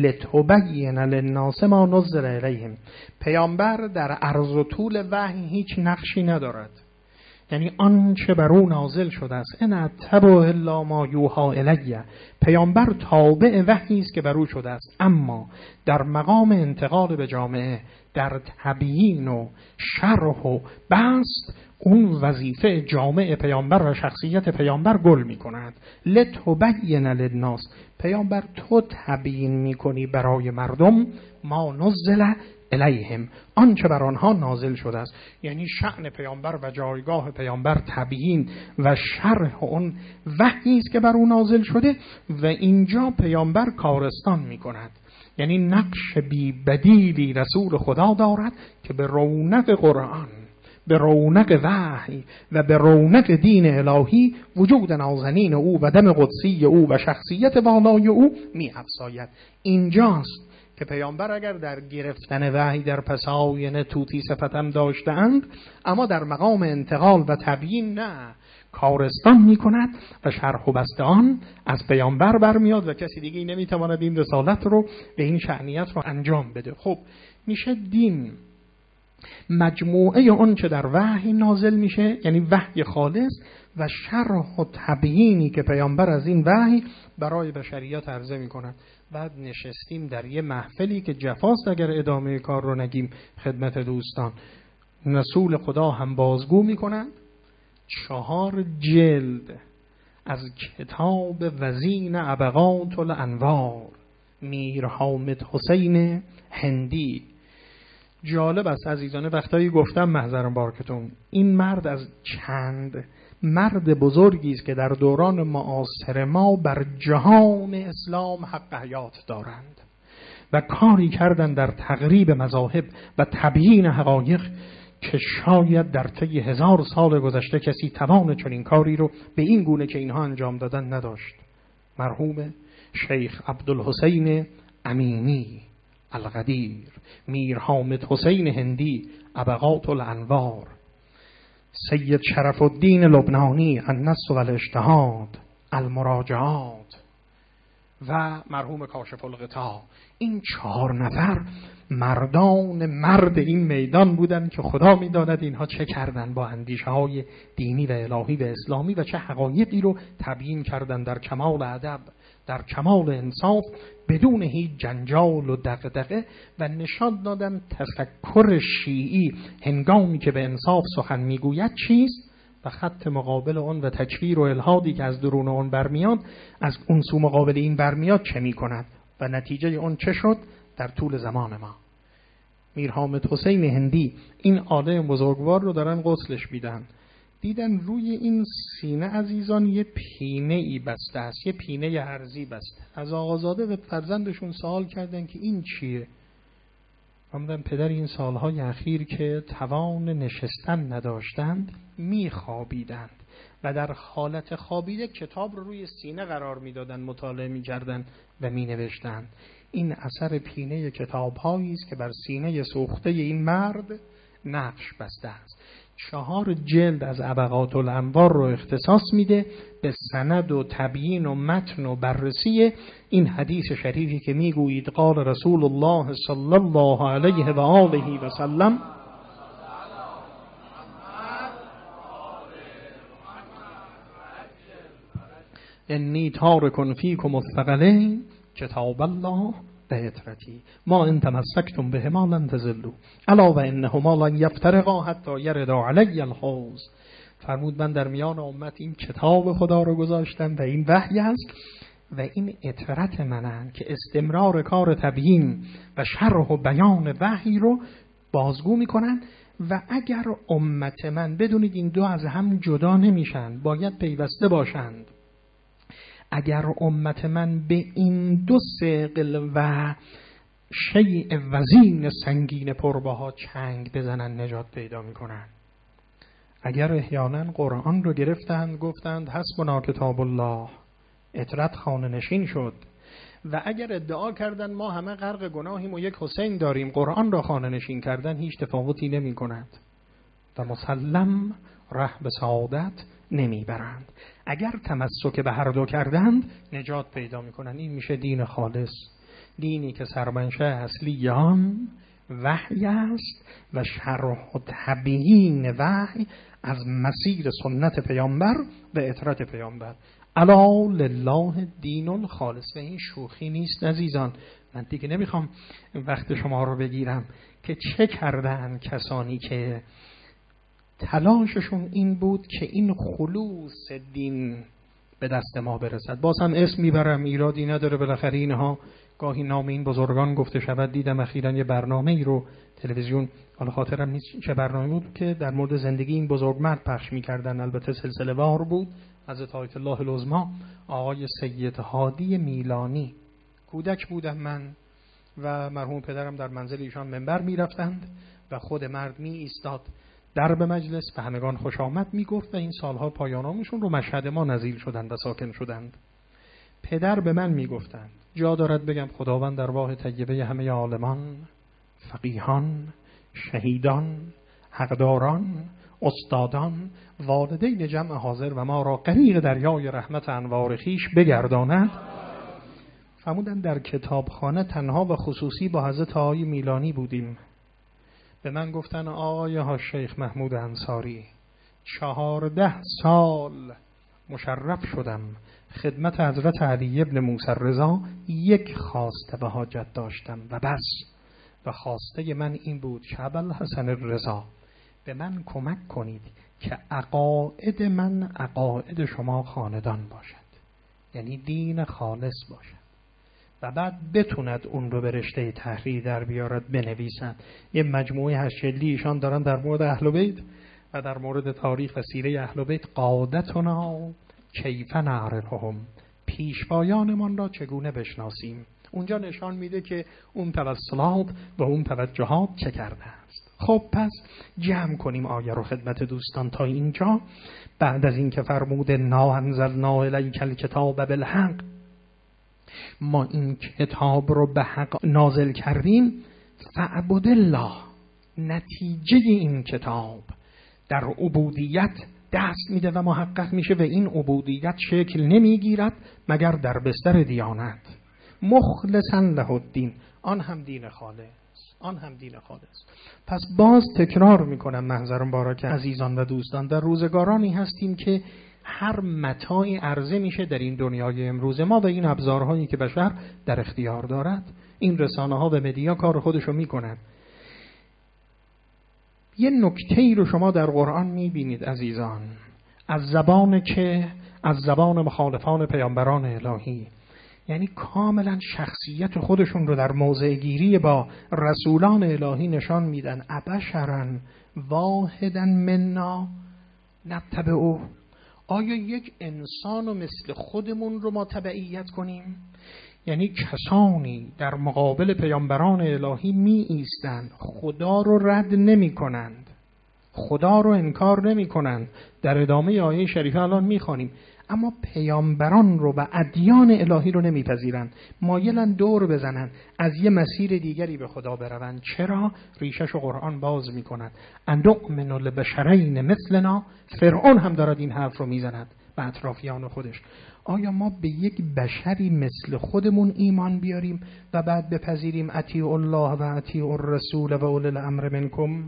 لتبین للناس ما نزل الیهم. پیامبر در عرض و طول وحی هیچ نقشی ندارد، یعنی آنچه بر او نازل شده است ان اتبع الا ما یوحی الی، پیامبر تابع وحی است که بر او شده است، اما در مقام انتقال به جامعه، در تبیین و شرح و بسط، اون وظیفه جامع پیامبر و شخصیت پیامبر گل می کند. لتبین للناس، پیامبر تو تبیین می کنی برای مردم ما نزل الیهم، آنچه بر آنها نازل شده است. یعنی شأن پیامبر و جایگاه پیامبر تبیین و شرح اون وحی است که بر او نازل شده و اینجا پیامبر کارستان می کند، یعنی نقش بی بدیلی رسول خدا دارد که به رونق قرآن، به رونق وحی و به رونق دین الهی وجود نازنین او و دم قدسی او و شخصیت والای او می افزاید. اینجاست که پیامبر اگر در گرفتن وحی در پس آینه توتی صفتم داشتند، اما در مقام انتقال و تبیین نه، کارستان می کند و شرح و بسته آن از پیامبر برمیاد و کسی دیگه نمیتواند این رسالت رو به این شأنیت رو انجام بده. خب میشه دین مجموعه اون چه در وحی نازل میشه، یعنی وحی خالص و شرح و تبیینی که پیامبر از این وحی برای بشریت عرضه میکنند. بعد نشستیم در یه محفلی که جفاست اگر ادامه کار رو نگیم خدمت دوستان، رسول خدا هم بازگو میکنند. چهار جلد از کتاب وزین ابقات الانوار میر حامد حسین هندی. جالب است عزیزان، وقتایی گفتم محضرم بارکتون، این مرد از چند مرد بزرگی است که در دوران معاصر ما بر جهان اسلام حق حیات دارند و کاری کردن در تقریب مذاهب و تبیین حقایق که شاید در طی هزار سال گذشته کسی توان چنین کاری رو به این گونه که اینها انجام دادن نداشت. مرحوم شیخ عبدالحسین امینی القدیر، میر حامد حسین هندی ابقات الانوار، سید شرف الدین لبنانی النص و الاجتهاد المراجعات و مرحوم کاشف الغطا. این چهار نفر مردان مرد این میدان بودند که خدا می‌داند اینها چه کردند با اندیشه‌های دینی و الهی و اسلامی و چه حقایقی رو تبیین کردند در کمال ادب، در کمال انصاف، بدون هیچ جنجال و دغدغه، و نشان دادن تفکر شیعی هنگامی که به انصاف سخن میگوید چیست و خط مقابل اون و تکفیر و الحادی که از درون اون برمیاد از اون سو مقابل این برمیاد چه میکند و نتیجه اون چه شد در طول زمان ما. میر حامد حسین هندی این آله بزرگوار رو دارن غسلش میدن، دیدن روی این سینه عزیزان یه پینه ای بسته است، یه پینه عرضی بسته. از آقازاده به فرزندشون سوال کردن که این چیه؟ فرمودن پدر این سالهای اخیر که توان نشستن نداشتند میخوابیدند و در حالت خوابیده کتاب رو روی سینه قرار میدادن، مطالعه میکردن و مینوشتند. این اثر پینه کتاب‌هایی است که بر سینه سوخته این مرد نقش بسته است. چهار جلد از ابقات الانوار رو اختصاص میده به سند و تبیین و متن و بررسی این حدیث شریفی که میگویید قال رسول الله صلی الله علیه و آله و سلم انی تارک فیکم الثقلین کتاب الله و عترتی ما ان تمسکتم بهما لن تضلوا الا و انهما لن یفترقا حتی یردا علی الحوض. فرمود من در میان امت این کتاب خدا رو گذاشتم و این وحی است و این عترت منن که استمرار کار تبیین و شرح و بیان وحی رو بازگو میکنن و اگر امت من، بدونید این دو از هم جدا نمیشن، باید پیوسته باشند. اگر امت من به این دو ثقل و شیء وزین سنگین پربها چنگ بزنن نجات پیدا میکنن. اگر احیانا قرآن رو گرفتند گفتند حسبنا کتاب الله، عترت خانه نشین شد، و اگر ادعا کردن ما همه غرق گناهیم و یک حسین داریم، قرآن را خانه نشین کردن هیچ تفاوتی نمی کند و مسلم ره به سعادت نمی برند. اگر تمسک به هر دو کردند نجات پیدا می کنند. این میشه دین خالص، دینی که سرمنشأ اصلی آن وحی است و شرح و تبیین وحی از مسیر سنت پیامبر و عترت پیامبر. الا لله دین خالص. و این شوخی نیست عزیزان. من دیگه نمیخوام وقت شما رو بگیرم که چه کردن کسانی که تلاششون این بود که این خلوص دین به دست ما برسد. باز هم اسم میبرم، ایرادی نداره، بالاخره اینها گاهی نام این بزرگان گفته شود. دیدم اخیراً یه برنامه ای رو تلویزیون، حالا خاطرم نیست چه برنامه بود، که در مورد زندگی این بزرگمرد پخش میکردن، البته سلسله وار بود. حضرت آیت الله العظمی آقای سید هادی میلانی. کودک بودم من و مرحوم پدرم در منزل ایشان منبر میرفتند و خود مرد می ایستاد در به مجلس به همگان خوش آمد میگفت و این سالها پایانامشون رو مشهد ما نزیل شدند و ساکن شدند. پدر به من میگفتند، جا دارد بگم خداوند درگاه طیبه همه عالمان، فقیهان، شهیدان، حقداران، استادان، والدین جمع حاضر و ما را غریق دریای رحمت انوار خیش بگرداند. فرمودند در کتابخانه تنها و خصوصی با حضرت آقای میلانی بودیم. به من گفتن آقای ها شیخ محمود انصاری، چهارده سال مشرف شدم خدمت حضرت علی ابن موسی رضا، یک خواسته و حاجت داشتم و بس، و خواسته من این بود که ابوالحسن رضا به من کمک کنید که عقاید من عقاید شما خاندان باشد، یعنی دین خالص باشد و بعد بتوند اون رو به رشته تحریر در بیارد بنویسند. یه مجموعه هشت جلدی ایشان دارن در مورد اهل بیت و در مورد تاریخ و سیره اهل بیت، قادتنا کیف نعرفهم، پیشوایانمان را چگونه بشناسیم. اونجا نشان میده که اون توسلات و اون توجهات چه کرده است. خب پس جمع کنیم آیه رو خدمت دوستان تا اینجا. بعد از این که فرمود نا انزلنا الیک الکتاب بالحق، ما این کتاب رو به حق نازل کردیم، فاعبد الله، نتیجه این کتاب در عبودیت دست میده و محقق میشه و این عبودیت شکل نمیگیرد مگر در بستر دیانت، مخلصا له الدین، آن هم دین خالص، آن هم دین خالص. پس باز تکرار میکنم محضر مبارک عزیزان و دوستان، در روزگارانی هستیم که هر متاعی عرضه میشه در این دنیای امروز ما و این ابزارهایی که بشر در اختیار دارد، این رسانه ها و مدیا کار خودشو میکنن. یه نکته‌ای رو شما در قرآن میبینید عزیزان، از زبان که از زبان مخالفان پیامبران الهی، یعنی کاملا شخصیت خودشون رو در موضع گیری با رسولان الهی نشان میدن. ابشرا واحدا منا نتبعه، آیا یک انسانو مثل خودمون رو ما تبعیت کنیم؟ یعنی کسانی در مقابل پیامبران الهی می ایستند، خدا رو رد نمی کنند، خدا رو انکار نمی کنند. در ادامه آیه شریفه الان می خوانیم، اما پیامبران رو و ادیان الهی رو نمی پذیرند، مایلن دور بزنن، از یه مسیر دیگری به خدا بروند. چرا؟ ریشش و قرآن باز می کند. اندؤمن لبشرین مثلنا، فرعون هم دارد این حرف رو می زند به اطرافیان خودش. آیا ما به یک بشری مثل خودمون ایمان بیاریم و بعد بپذیریم اطیعوا الله و اطیعوا الرسول و اولی الامر منکم؟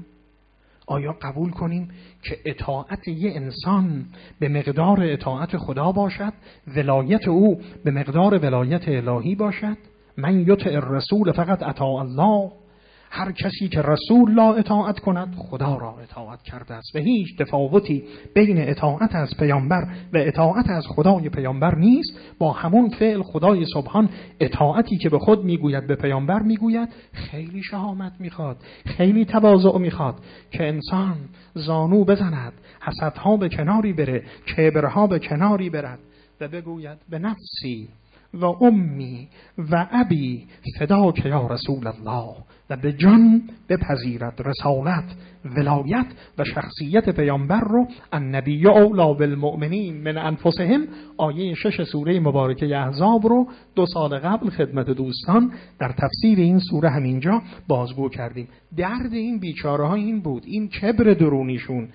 آیا قبول کنیم که اطاعت یه انسان به مقدار اطاعت خدا باشد، ولایت او به مقدار ولایت الهی باشد؟ من یطع الرسول فقط اطاع الله، هر کسی که رسول را اطاعت کند خدا را اطاعت کرده است و هیچ تفاوتی بین اطاعت از پیامبر و اطاعت از خدای پیامبر نیست. با همون فعل خدای سبحان اطاعتی که به خود میگوید به پیامبر میگوید. خیلی شهامت میخواد، خیلی تواضع میخواد که انسان زانو بزند، حسدها به کناری بره، کبرها به کناری برد و بگوید به نفسی و امی و ابی فداک یا رسول الله، و به جان بپذیرد رسالت، ولایت و شخصیت پیامبر رو. النبی اولی بالمؤمنین من انفسهم، آیه شش سوره مبارکه احزاب رو دو سال قبل خدمت دوستان در تفسیر این سوره همینجا بازگو کردیم. درد این بیچاره ها این بود، این کبر درونیشون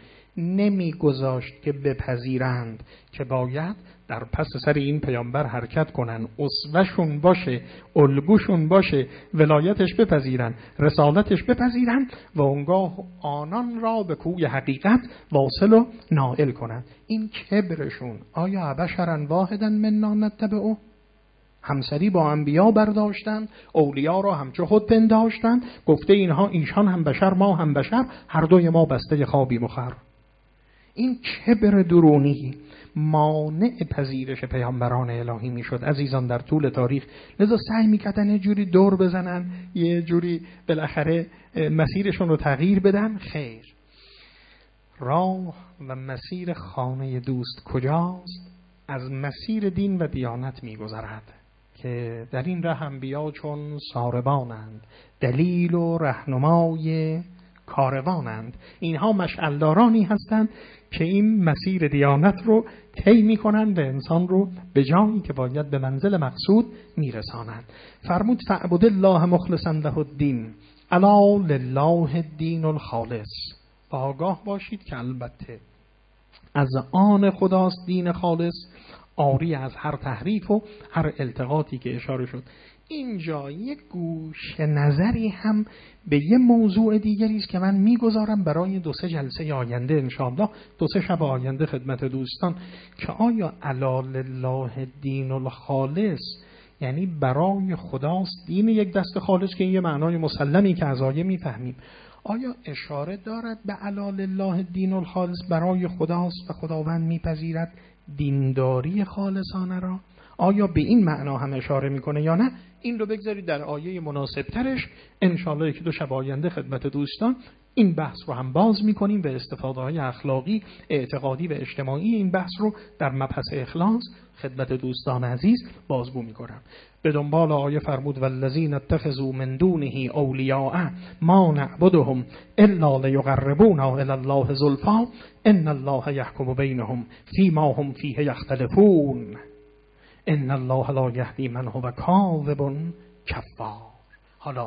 نمیگذاشت که بپذیرند که باید در پس سر این پیامبر حرکت کنن، اسوه‌شون باشه، الگوشون باشه، ولایتش بپذیرن، رسالتش بپذیرن و اونگاه آنان را به کوی حقیقت واصل و نائل کنن. این کبرشون آیا ابشرا واحدا منا نتبعه؟ همسری با انبیا برداشتن، اولیا را همچو خود پنداشتن، گفته اینها ایشان هم بشر ما هم بشر، هر دوی ما بسته خوابی مخر. این کبر درونی مانع پذیرش پیامبران الهی میشد عزیزان در طول تاریخ. لذا سعی میکردن یه جوری دور بزنن، یه جوری بالاخره مسیرشون رو تغییر بدن. خیر، راه و مسیر خانه دوست کجاست؟ از مسیر دین و دیانت میگذرد که در این ره انبیا چون ساربانند، دلیل و رهنمای کاروانند. اینها مشعلدارانی هستند که این مسیر دیانت رو طی می‌کنند و انسان رو به جایی که باید به منزل مقصود میرسانند. فرمود فاعبد الله مخلصا له الدین، الا لله الدین الخالص. و آگاه باشید که البته از آن خداست دین خالص، آری از هر تحریف و هر التقاطی که اشاره شد. اینجا یک گوش نظری هم به یه موضوع دیگری است که من میگذارم برای دو سه جلسه آینده انشاءالله، دو سه شب آینده خدمت دوستان، که آیا الا لله الدین الخالص یعنی برای خداست دین یک دست خالص، که این یه معنای مسلمی که از آیه میفهمیم. آیا اشاره دارد به علال الله دین الخالص برای خداست و خداوند میپذیرد دینداری خالصانه را؟ آیا به این معنا هم اشاره میکنه یا نه؟ این رو بگذارید در آیه مناسب ترش انشاءالله که دو شب آینده خدمت دوستان این بحث رو هم باز میکنیم و استفاده های اخلاقی، اعتقادی و اجتماعی این بحث رو در مبحث اخلاص خدمت دوستان عزیز بازگو میکنم. به دنبال آیه فرمود والذین اتخذوا من دونه اولیاء ما نعبدهم الا لیقربونا الی الله زلفا ان الله یحکم بینهم فیما هم فیه یختلفون ان الله لا یهدی من هو کاذب کفار. حالا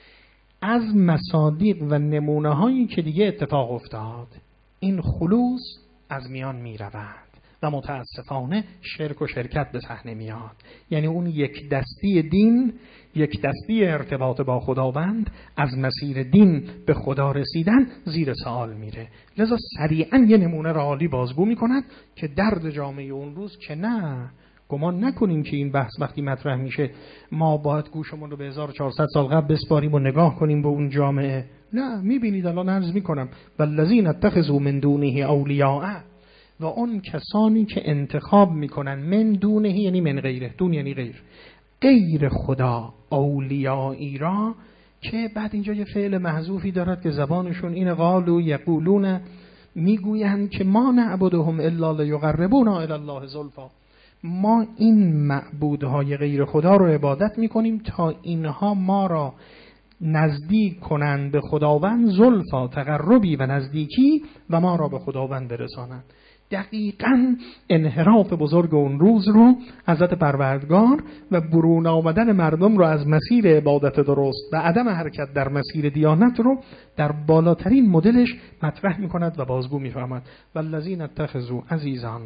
از مصادیق و نمونه هایی که دیگه اتفاق افتاد این خلوص از میان می رود و متاسفانه شرک و شرکت به صحنه میاد. یعنی اون یک دستی دین، یک دستی ارتباط با خداوند از مسیر دین به خدا رسیدن زیر سوال میره. لذا سریعا یه نمونه را عالی بازگو میکند که درد جامعه اون روز که نه، گمان نکنیم که این بحث وقتی مطرح میشه ما باید گوشمون رو به هزار و چهارصد سال قبل بسپاریم و نگاه کنیم به اون جامعه. نه، میبینید الان عرض میکنم والذین اتخذوا من دونه اولیاء، و اون کسانی که انتخاب میکنن من دونه یعنی من غیره، دون یعنی غیر، غیر خدا اولیایی را که بعد اینجا یه فعل محذوفی دارد که زبانشون این قالوا یقولون، میگویند که ما نعبدهم الا لیقربونا الی الله زلفا، ما این معبودهای غیر خدا رو عبادت میکنیم تا اینها ما را نزدیک کنند به خداوند، زلفا تقربی و نزدیکی، و ما را به خداوند برسانند. دقیقاً انحراف بزرگ اون روز رو حضرت پروردگار و برون آمدن مردم رو از مسیر عبادت درست و عدم حرکت در مسیر دیانت رو در بالاترین مدلش مطرح میکند و بازگو میفرماید والذین اتخذوا عزیزان،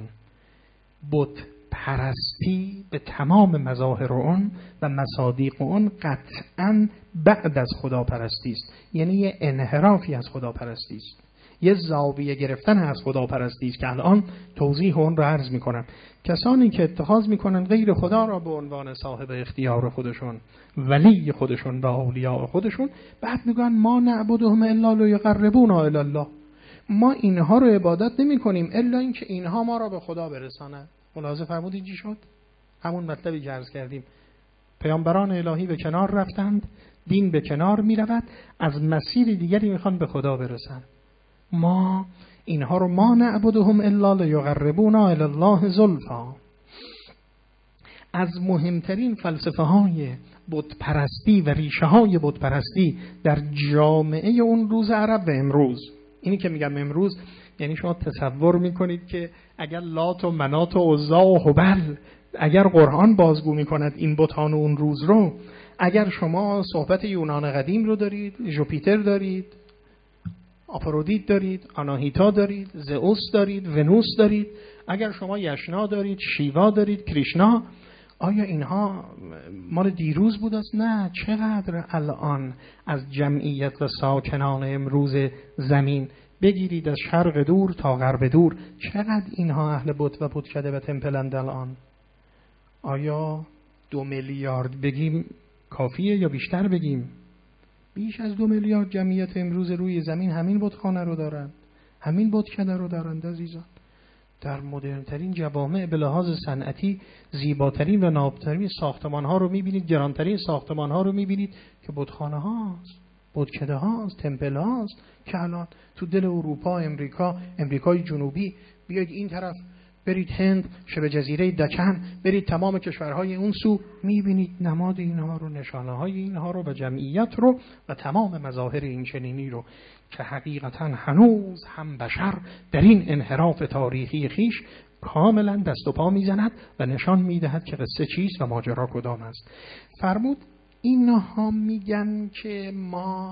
بت پرستی به تمام مظاهر اون و مصادیق اون قطعاً بعد از خدا پرستی است. یعنی یه انحرافی از خدا پرستی است، یه زاویه گرفتن از خدا پرستی است که الان توضیح اون رو عرض میکنم. کسانی که اتخاذ میکنن غیر خدا را به عنوان صاحب اختیار خودشون، ولی خودشون و اولیاء خودشون، بعد میگن ما نعبدهم الا لیقربونا الی الله، ما اینها رو عبادت نمی کنیم الا اینکه اینها ما را به خدا برسانند. ملاحظه فرمودید چی شد؟ همون مطلبی که عرض کردیم، پیامبران الهی به کنار رفتند، دین به کنار می رود، از مسیر دیگری میخوان به خدا برسند. ما اینها رو ما نعبدهم الا لیقربونا الی الله زلفا. از مهمترین فلسفه های بت پرستی و ریشه های بت پرستی در جامعه اون روز عرب و امروز، اینی که میگم امروز یعنی شما تصور میکنید که اگر لات و منات و عزا و هبل، اگر قرآن بازگو میکند این بتان اون روز رو، اگر شما صحبت یونان قدیم رو دارید، ژوپیتر دارید، آفرودیت دارید، آناهیتا دارید، زئوس دارید، ونوس دارید، اگر شما یشنا دارید، شیوا دارید، کریشنا، آیا اینها مال دیروز بود است؟ نه، چقدر الان از جمعیت و ساکنان امروز زمین، بگیرید از شرق دور تا غرب دور، چقدر اینها اهل بت و بتکده و تمپلند الان؟ آیا دو میلیارد بگیم کافیه یا بیشتر بگیم؟ بیش از دو میلیارد جمعیت امروز روی زمین همین بتخانه رو دارن، همین بتکده رو دارن. عزیزان، در مدرنترین جوامع به لحاظ صنعتی زیباترین و نابترین ساختمان ها رو میبینید، گرانترین ساختمان ها رو میبینید که بتخانه هاست، بتکده هاست، تمپل هاست، که الان تو دل اروپا، امریکا، امریکای جنوبی، بیاید این طرف، برید هند، شبه جزیره دکن، برید تمام کشورهای اون سو، میبینید نماد اینها رو، نشانه های اینها رو و جمعیت رو و تمام مظاهر این چنینی رو که حقیقتا هنوز هم بشر در این انحراف تاریخی خیش کاملا دست و پا میزند و نشان میدهد که قصه چیست و ماجرا کدام است. فرمود اینها میگن که ما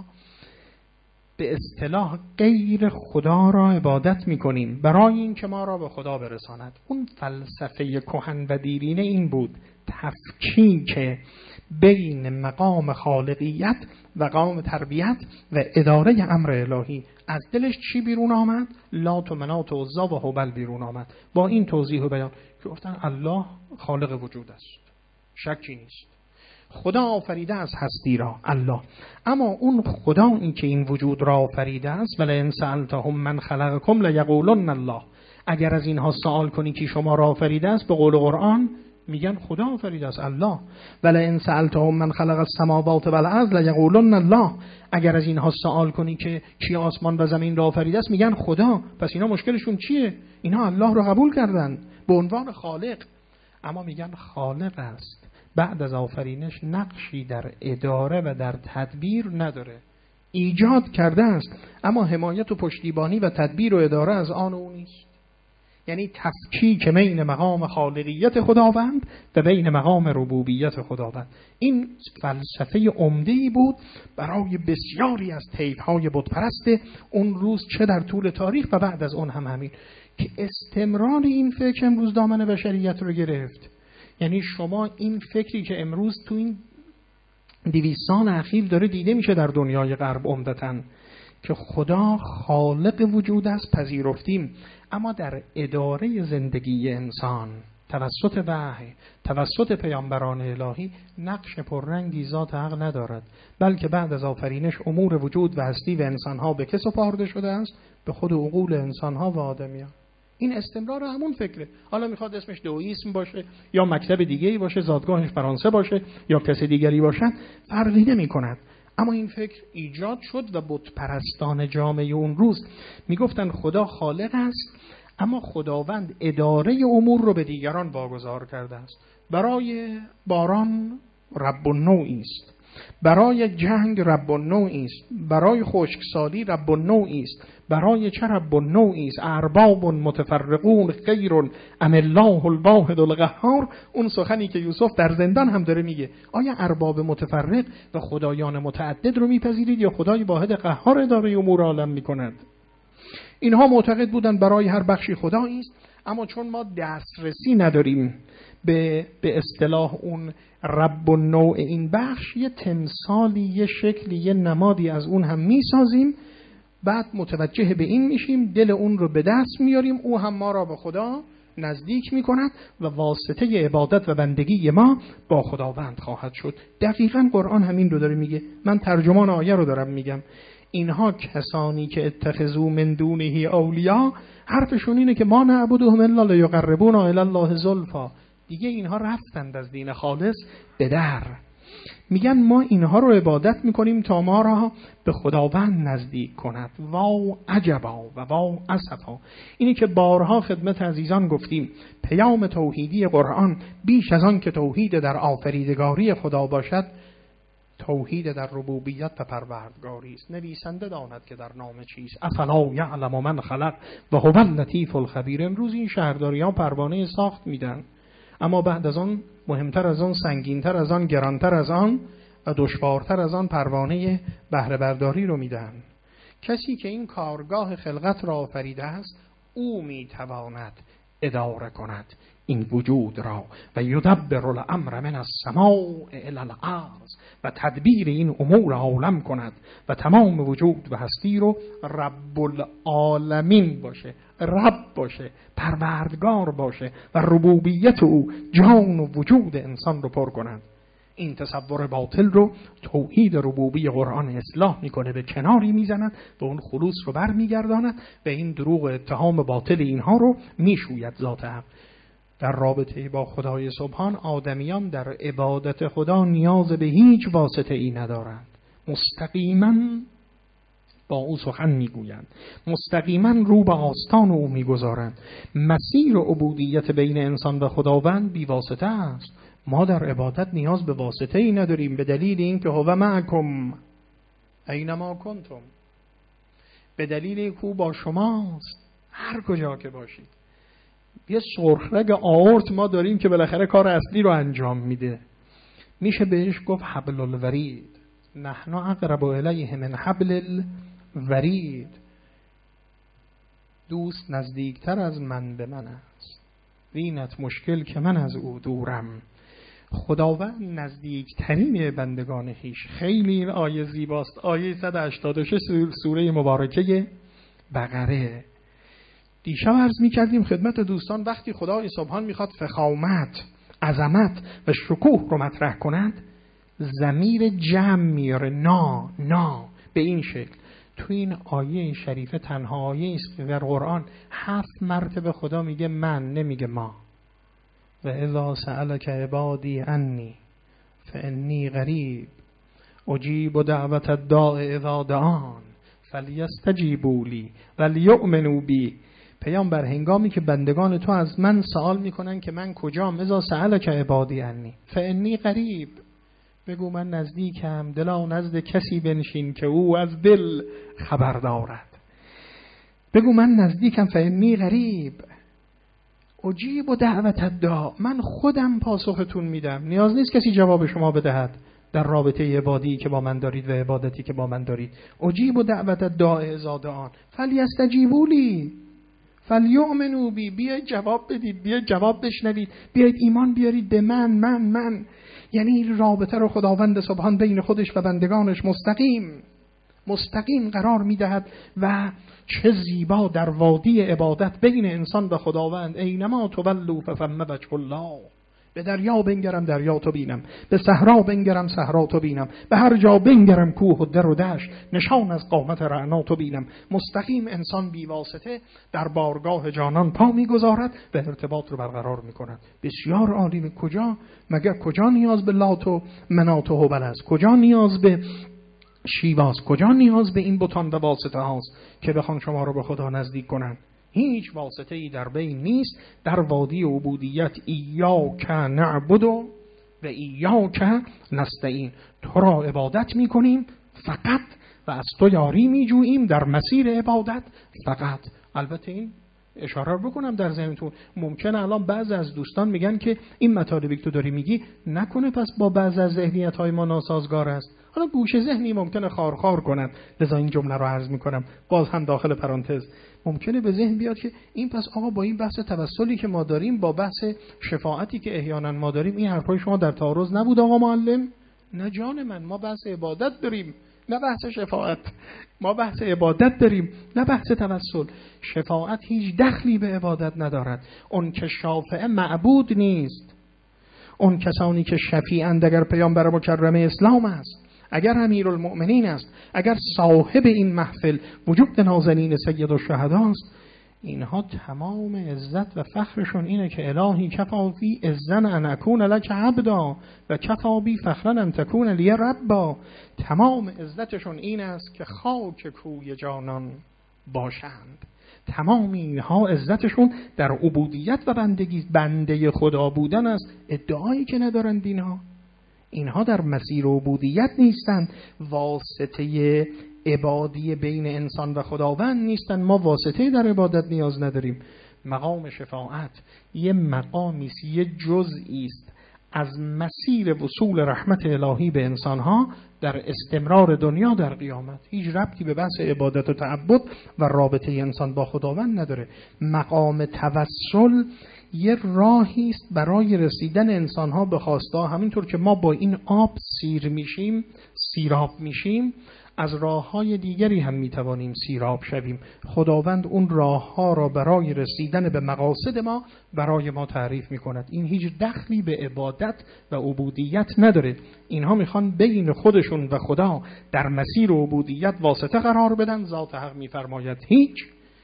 به اصطلاح غیر خدا را عبادت میکنیم برای اینکه ما را به خدا برساند. اون فلسفه کهن و دیرینه این بود، تفکیک بین مقام خالقیت و مقام تربیت و اداره امر الهی. از دلش چی بیرون آمد؟ لات و منات و عزا و هبل بیرون آمد. با این توضیح و بیان که گفتن الله خالق وجود است، شکی نیست. خدا آفریده است هستی را، الله. اما اون خدایی که این وجود را آفریده است، ولئن سألتهم من خلقکم لیقولن الله، اگر از اینها سوال کنی که شما را آفریده است، به قول قرآن میگن خدا آفریده است، الله. ولئن سألتهم من خلق السماوات والارض لیقولن الله، اگر از اینها سوال کنی که کی آسمان و زمین را آفریده است، میگن خدا. پس اینا مشکلشون چیه؟ اینا الله را قبول کردن به عنوان خالق، اما میگن خالق است، بعد از آفرینش نقشی در اداره و در تدبیر نداره. ایجاد کرده است، اما حمایت و پشتیبانی و تدبیر و اداره از آن او نیست. یعنی تفکیک بین مقام خالقیت خداوند و بین مقام ربوبیت خداوند. این فلسفه عمده‌ای بود برای بسیاری از طیف‌های بتپرست اون روز، چه در طول تاریخ و بعد از اون هم همین، که استمرار این فکر امروز دامن بشریت رو گرفت. یعنی شما این فکری که امروز تو این دویست سال اخیر داره دیده میشه در دنیای غرب عمدتاً، که خدا خالق وجود است، پذیرفتیم، اما در اداره زندگی انسان توسط وحی، توسط پیامبران الهی نقش پررنگی ذات حق ندارد، بلکه بعد از آفرینش امور وجود و هستی و انسانها به که سپرده شده است؟ به خود عقول انسانها و آدمیان. این استمرار همون فکره. حالا میخواد اسمش دوئیسم باشه یا مکتب دیگه‌ای باشه، زادگاهش فرانسه باشه یا کسی دیگری باشد، فرقی نمی‌کند. اما این فکر ایجاد شد و بت پرستان جامعه اون روز میگفتن خدا خالق است، اما خداوند اداره امور رو به دیگران واگذار کرده است. برای باران رب النوعی است، برای جنگ رب النوعی است، برای خشکسالی رب النوعی است، برای چه رب النوعی است؟ ارباب متفرقون خیر ام الله الواحد القهار. اون سخنی که یوسف در زندان هم داره میگه، آیا ارباب متفرق و خدایان متعدد رو میپذیرید یا خدای واحد قهار اداره امور عالم میکند؟ اینها معتقد بودن برای هر بخشی خدایی است، اما چون ما دسترسی نداریم به به اصطلاح اون رب النوع این بخش، یه تمثالی، یه شکلی، یه نمادی از اون هم میسازیم، بعد متوجه به این میشیم، دل اون رو به دست میاریم، او هم ما را به خدا نزدیک میکند و واسطه عبادت و بندگی ما با خداوند خواهد شد. دقیقاً قرآن همین رو داره میگه. من ترجمان آیه رو دارم میگم. اینها کسانی که اتخذوا من دونه اولیا، حرفشون اینه که ما نعبدهم الا لیقربونا الی الله زلفا. دیگه اینها رفتند از دین خالص به در. میگن ما اینها رو عبادت میکنیم تا ما را به خداوند نزدیک کند. واو عجبا و واو اسفا. اینی که بارها خدمت عزیزان گفتیم، پیام توحیدی قرآن بیش از آن که توحید در آفریدگاری خدا باشد، توحید در ربوبیت و پروردگاری است. نویسنده داند که در نام چیست. افلا یعلم من خلق و هو اللطیف الخبیر. امروز این شهرداریان پروانه ساخت میدن، اما بعد از آن، مهمتر از آن، سنگینتر از آن، گرانتر از آن و دشوارتر از آن پروانه بهره برداری رو میدن. کسی که این کارگاه خلقت را آفریده است، او میتواند اداره کند این وجود را و یدبر الامر من السماء الی الارض، و تدبیر این امور عالم کند و تمام وجود و هستی رو رب العالمین باشه، رب باشه، پروردگار باشه و ربوبیت او جان و وجود انسان رو پر کند. این تصور باطل رو توحید ربوبی قرآن اصلاح میکنه، به کناری میزند و اون خلوص رو بر میگرداند و این دروغ و اتهام باطل اینها رو میشوید ذات حق. در رابطه با خدای سبحان، آدمیان در عبادت خدا نیاز به هیچ واسطه ای ندارند. مستقیما با او سخن میگویند، مستقیما رو به آستان او میگذارند. مسیر عبودیت بین انسان و خداوند بی واسطه است. ما در عبادت نیاز به واسطه ای نداریم، به دلیل اینکه هو معکم اینما کنتم، به دلیل اینکه او با شماست هر کجا که باشید. یه سرخرگ آورت ما داریم که بالاخره کار اصلی رو انجام میده، میشه بهش گفت حبل الورید. نحن اقرب الیه من حبل الورید. دوست نزدیکتر از من به من است، وینت مشکل که من از او دورم. خداوند نزدیکترین بندگان خویش. خیلی این آیه زیباست. آیه صد و هشتاد و شش سوره مبارکه بقره. دیشب عرض می‌کردیم خدمت دوستان، وقتی خدای سبحان میخواد فخامت، عظمت و شکوه رو مطرح کند، ضمیر جمع میاره، نا نا به این شکل. تو این آیه شریفه تنها آیه است که در قرآن هفت مرتبه خدا میگه من، نمیگه ما. و اذا سألک عبادی عنی فانی قریب اجیب دعوت الداع اذا دعان فلیستجیبوا لی ولیؤمنوا بی. پیامبر هنگامی که بندگان تو از من سوال میکنن که من کجام، اذا سألک عبادی عنی فانی قریب، بگو من نزدیکم، دلا نزد کسی بنشین که او از دل خبر دارد. بگو من نزدیکم، فانی قریب اجیب دعوت الداع، من خودم پاسختون میدم، نیاز نیست کسی جواب شما بدهد در رابطه عبادی که با من دارید و عبادتی که با من دارید. اجیب دعوت الداع اذا دعان فلیستجیبوا لی فلیؤمنوا بی. بیاید جواب بدید، بیاید جواب بشنوید، بیاید ایمان بیارید به من من من. یعنی رابطه رو خداوند سبحان بین خودش و بندگانش مستقیم مستقیم قرار میدهد. و چه زیبا در وادی عبادت بین انسان و خداوند، اینما تولوا فثم وجه الله. به دریا بنگرم دریا تو بینم، به صحرا بنگرم صحرا تو بینم، به هر جا بنگرم کوه و در و دشت نشان از قامت رعنا تو بینم. مستقیم انسان بی واسطه در بارگاه جانان پا میگذارد و ارتباط رو برقرار میکند. بسیار عالی. کجا مگر کجا نیاز به لات و منات و هبل است؟ کجا نیاز به شیواست؟ کجا نیاز به این بتان و واسطه هاست که بخوان شما رو به خدا نزدیک کنن؟ هیچ واسطه ای در بین نیست. در وادی عبودیت ایاک نعبد و ایاک نستعین، تو را عبادت میکنیم فقط و از تو یاری میجوییم در مسیر عبادت فقط. البته این اشاره بکنم در ذهنتون، ممکنه الان بعضی از دوستان میگن که این مطالبی که تو داری میگی نکنه پس با بعضی از ذهنیت‌های ما ناسازگار است. حالا گوشه ذهنی ممکنه خارخار کنن، لذا این جمله رو عرض میکنم باز هم داخل پرانتز. ممکنه به ذهن بیاد که این پس آقا با این بحث توسلی که ما داریم، با بحث شفاعتی که احیانا ما داریم، این حرفای شما در تعارض نبود آقا معلم؟ نه جان من، ما بحث عبادت داریم نه بحث شفاعت. ما بحث عبادت داریم نه بحث توسل. شفاعت هیچ دخلی به عبادت ندارد. اون که شافع معبود نیست. اون کسانی که شفیعند اگر پیامبر مکرم اسلام است، اگر امیرالمؤمنین است، اگر صاحب این محفل وجود نازنین سید الشهدا است، اینها تمام عزت و فخرشون اینه که الهی کفا فی عزن ان اکون لک عبدا و کفا بی فخرن ان تکون لی ربا. تمام عزتشون این است که خاک کوی جانان باشند. تمام اینها عزتشون در عبودیت و بندگی، بنده خدا بودن است. ادعایی که ندارند اینها اینها در مسیر عبودیت نیستند، واسطه عبادی بین انسان و خداوند نیستند. ما واسطه در عبادت نیاز نداریم. مقام شفاعت یه مقامی است، یه جزئی است از مسیر وصول رحمت الهی به انسانها در استمرار دنیا در قیامت. هیچ ربطی به بحث عبادت و تعبد و رابطه انسان با خداوند نداره. مقام توسل یه راهی است برای رسیدن انسانها به خواسته. همینطور که ما با این آب سیر میشیم، سیراب میشیم، از راه‌های دیگری هم میتوانیم سیراب شویم. خداوند اون راه‌ها را برای رسیدن به مقاصد ما برای ما تعریف میکند. این هیچ دخلی به عبادت و عبودیت نداره. اینها میخوان بین خودشون و خدا در مسیر عبودیت واسطه قرار بدن. ذات حق میفرماید هیچ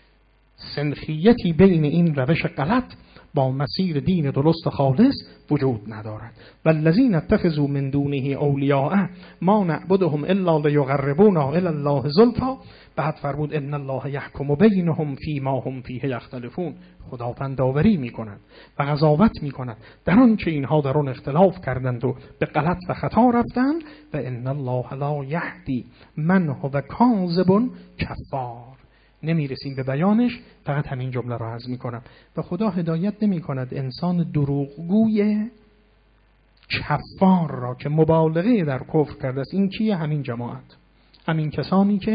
سنخیتی بین این روش غلط با مسیر دین درست خالص وجود ندارد. والذین اتخذوا من دونه اولیاء ما نعبدهم الا لیقربونا الی الله زلفا. بعد فرمود ان الله یحکم بینهم فیما هم فیه یختلفون. خداوند داوری میکند و قضاوت میکند در آنچه اینها در آن اختلاف کردند و به غلط و خطا رفتند. و ان الله لا یهدی من هو کاذب کفار. نمیرسیم به بیانش، فقط همین جمله را عرض میکنم. و خدا هدایت نمی کند انسان دروغگوی کفار را که مبالغه در کفر کرده است. این کیه؟ همین جماعت، همین کسانی که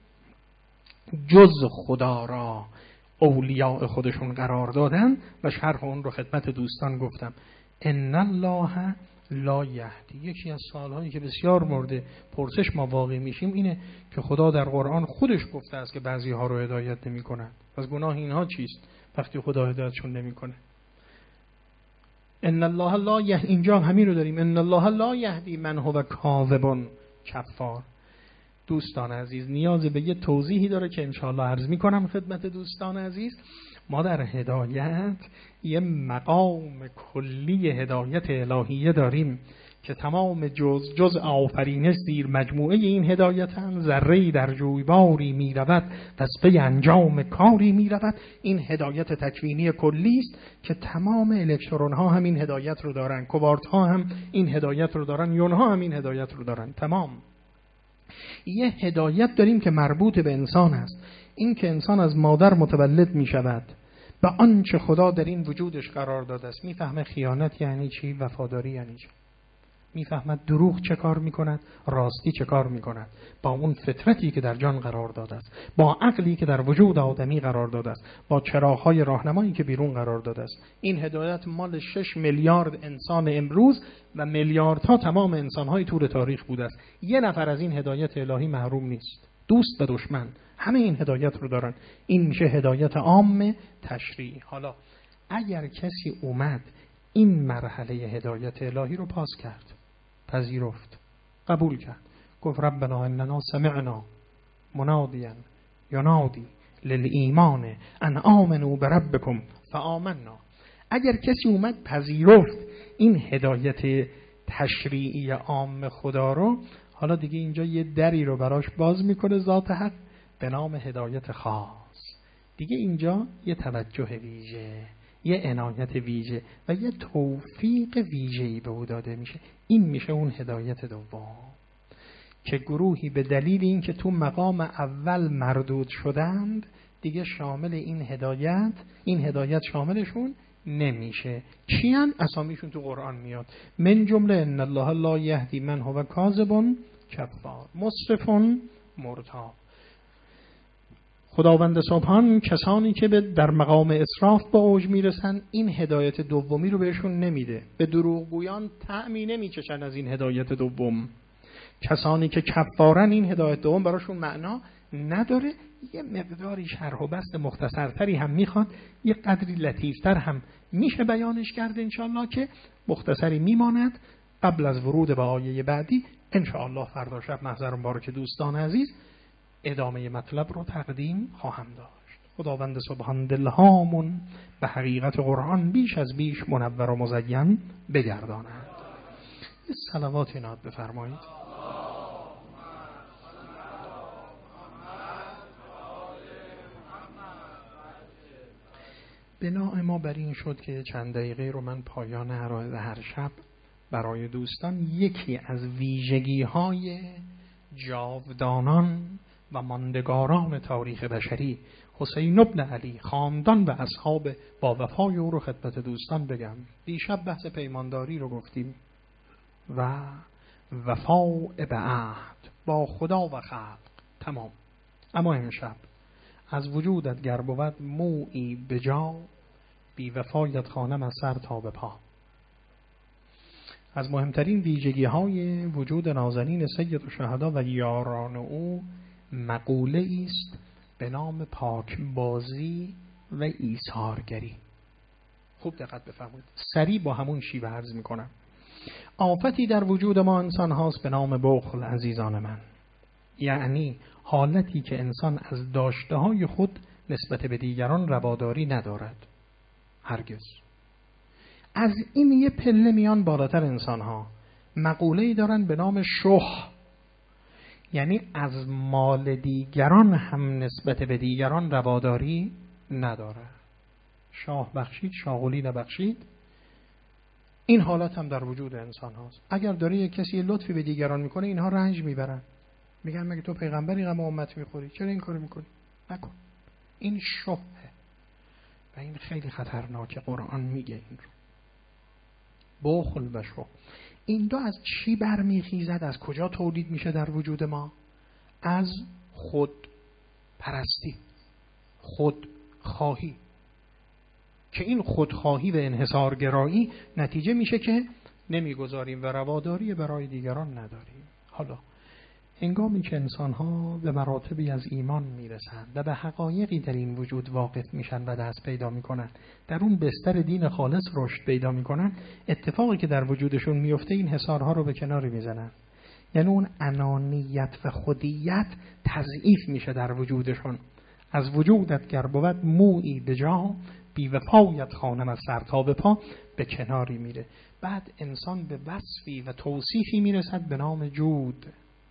جز خدا را اولیاء خودشون قرار دادن. و شرح اون رو خدمت دوستان گفتم. ان الله لا یهدی. یکی از سوالهایی که بسیار مورد پرسش ما واقع میشیم اینه که خدا در قرآن خودش گفته است که بعضی ها رو هدایت نمی کنند. پس گناه اینها چیست وقتی خدا هدایتشون نمی کنه؟ ان الله لا یهدی، اینجا همین رو داریم، ان الله لا یهدی من هو کاذب کفار. دوستان عزیز نیاز به یه توضیحی داره که انشاءالله عرض میکنم خدمت دوستان عزیز. ما در هدایت یه مقام کلی هدایت الهیه داریم که تمام جز جز آفرینش زیر مجموعه این هدایتن. ذره‌ای در جویباری می رود پس به انجام کاری می رود. این هدایت تکوینی کلی است که تمام الکترون ها هم این هدایت رو دارن، کوارت ها هم این هدایت رو دارن، یون ها هم این هدایت رو دارن. تمام یه هدایت داریم که مربوط به انسان است. این که انسان از مادر متولد می شود به آنچه خدا در این وجودش قرار داده است. میفهمه خیانت یعنی چی، وفاداری یعنی چی، میفهمد دروغ چه کار میکند، راستی چه کار میکند، با اون فطرتی که در جان قرار داده است، با عقلی که در وجود آدمی قرار داده است، با چراغ‌های راهنمایی که بیرون قرار داده است. این هدایت مال شش میلیارد انسان امروز و میلیاردها تمام انسان‌های طول تاریخ بوده است. یه نفر از این هدایت الهی محروم نیست. دوست و دشمن همه این هدایت رو دارن. این میشه هدایت عام تشریعی. حالا اگر کسی اومد این مرحله هدایت الهی رو پاس کرد، پذیرفت، قبول کرد، گفت ربنا اننا سمعنا منادیا ینادی للایمان ان آمنوا بربکم فآمنا. اگر کسی اومد پذیرفت این هدایت تشریعی عام خدا رو، حالا دیگه اینجا یه دری رو براش باز میکنه ذات حق به نام هدایت خاص. دیگه اینجا یه توجه ویژه، یه عنایت ویژه و یه توفیق ویژه‌ای به او داده میشه. این میشه اون هدایت دوم که گروهی به دلیل این که تو مقام اول مردود شدند دیگه شامل این هدایت این هدایت شاملشون نمیشه. چیان؟ اسامیشون تو قرآن میاد، من جمله ان الله لا یهدی من هو کاذب کفار مسرف مرتاب. خداوند سبحان کسانی که به در مقام اسراف با اوج میرسن این هدایت دومی رو بهشون نمیده. به دروغگویان طعمی نمیچشن از این هدایت دوم. کسانی که کفارن این هدایت دوم براشون معنا نداره. یه مقداری شرح و بسط مختصرتری هم میخواد، یه قدری لطیفتر هم میشه بیانش کرده انشاءالله که مختصری میماند قبل از ورود به آیه بعدی. انشاءالله فردا شب محضر مبارک دوستان عزیز ادامه مطلب رو تقدیم خواهم داشت. خداوند سبحان دلهامون به حقیقت قرآن بیش از بیش منور و مزین بگرداند. یه صلوات ناد بفرمایید. بنای ما بر این شد که چند دقیقه رو من پایان هر شب برای دوستان یکی از ویژگی‌های جاودانان و ماندگاران تاریخ بشری حسین ابن علی خاندان و اصحاب با وفای او رو خدمت دوستان بگم. دیشب بحث پیمانداری رو گفتیم و وفاء به عهد با خدا و خلق تمام. اما امشب از وجودت گر بود مویی به جا، بی وفایت خانم از سر تا به پا. از مهمترین ویژگی های وجود نازنین سید الشهدا و یاران او مقوله است به نام پاکبازی و ایثارگری. خوب دقت بفرمایید. سریع با همون شیوه عرض میکنم. آفتی در وجود ما انسان هاست به نام بخل عزیزان من. یعنی حالتی که انسان از داشته های خود نسبت به دیگران رواداری ندارد. هرگز. از این یه پله میان بالاتر انسان ها مقوله‌ای دارن به نام شح، یعنی از مال دیگران هم نسبت به دیگران رواداری نداره. شاه بخشید شاغلی نبخشید. این حالت هم در وجود انسان هاست. اگر داره یک کسی لطفی به دیگران میکنه اینها رنج میبرن، میگن مگه تو پیغمبری غم امت میخوری، چرا این کارو میکنی؟ نکن. این شحه و این خیلی خطرناکه. قرآن میگه این رو. بخل و شح این دو از چی برمیخیزد؟ از کجا تولید میشه در وجود ما؟ از خود پرستی، خود خواهی، که این خودخواهی و انحصارگرایی نتیجه میشه که نمیگذاریم و رواداری برای دیگران نداریم. حالا هنگامی که انسان‌ها به مراتبی از ایمان میرسند و به حقایقی در این وجود واقف میشن و دست پیدا میکنن، در اون بستر دین خالص رشد پیدا میکنن، اتفاقی که در وجودشون میفته این حصارها رو به کناری میزنن. یعنی اون انانیت و خودیت تضعیف میشه در وجودشون. از وجودت گر بود مویی به جا، بی وفایت خانم از سر تا به پا، به کناری میره. بعد انسان به وصفی و توصیفی میرسد به نام جود،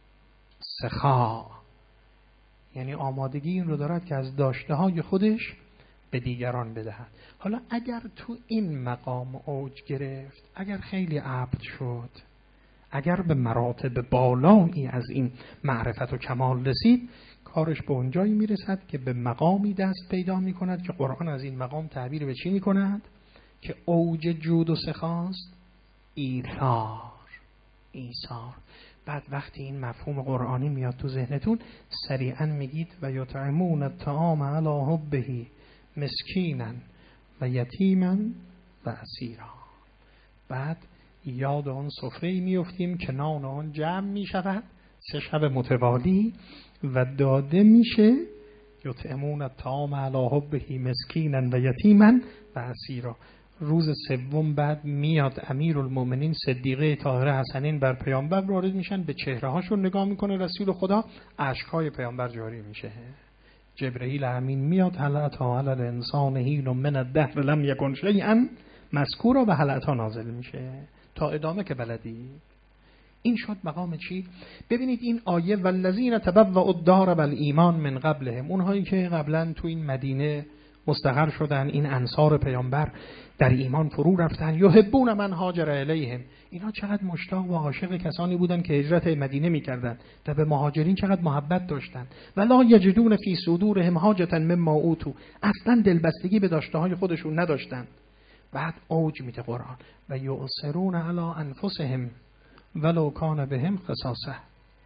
سخا. یعنی آمادگی این رو دارد که از داشته های خودش به دیگران بدهد. حالا اگر تو این مقام اوج گرفت، اگر خیلی عبد شد، اگر به مراتب بالایی از این معرفت و کمال رسید، کارش به اونجایی میرسد که به مقامی دست پیدا میکند که قرآن از این مقام تعبیر به چی میکند؟ که اوج جود و سخاست ایثار. ایثار. بعد وقتی این مفهوم قرآنی میاد تو ذهنتون، سریعا میگید و یطعمون الطعام علی حبه مسکینا و یتیما و اسیرا. بعد یاد آن سفره‌ای میافتیم که نان آن جمع میشود سه شب متوالی و داده میشه. یطعمون الطعام علی حبه مسکینا و یتیما و اسیرا. روز سوم بعد میاد امیرالمومنین صدیقه طاهره حسنین بر پیامبر وارد میشن، به چهره هاشون نگاه میکنه رسول خدا، اشکهای پیامبر جاری میشه. جبرئیل امین میاد، هل اتی علی الانسان حین من الدهر لم یکن شیئا مذکورا، و هل اتی نازل میشه تا ادامه که بلدی. این شد مقام چی؟ ببینید این آیه والذین تبوأوا الدار والایمان من قبلهم، اونهایی که قبلا تو این مدینه مستقر شدن، این انصار پیامبر در ایمان فرو رفتن، یحبون من هاجر الیهم، اینا چقدر مشتاق و عاشق کسانی بودن که هجرت مدینه میکردن و به مهاجرین چقدر محبت داشتن. ولا یجدون فی صدورهم حاجة مما اوتوا، اصلا دلبستگی به داشته های خودشون نداشتن. بعد اوج میده قرآن و یؤثرون علی انفسهم ولو کان بهم خصاصه،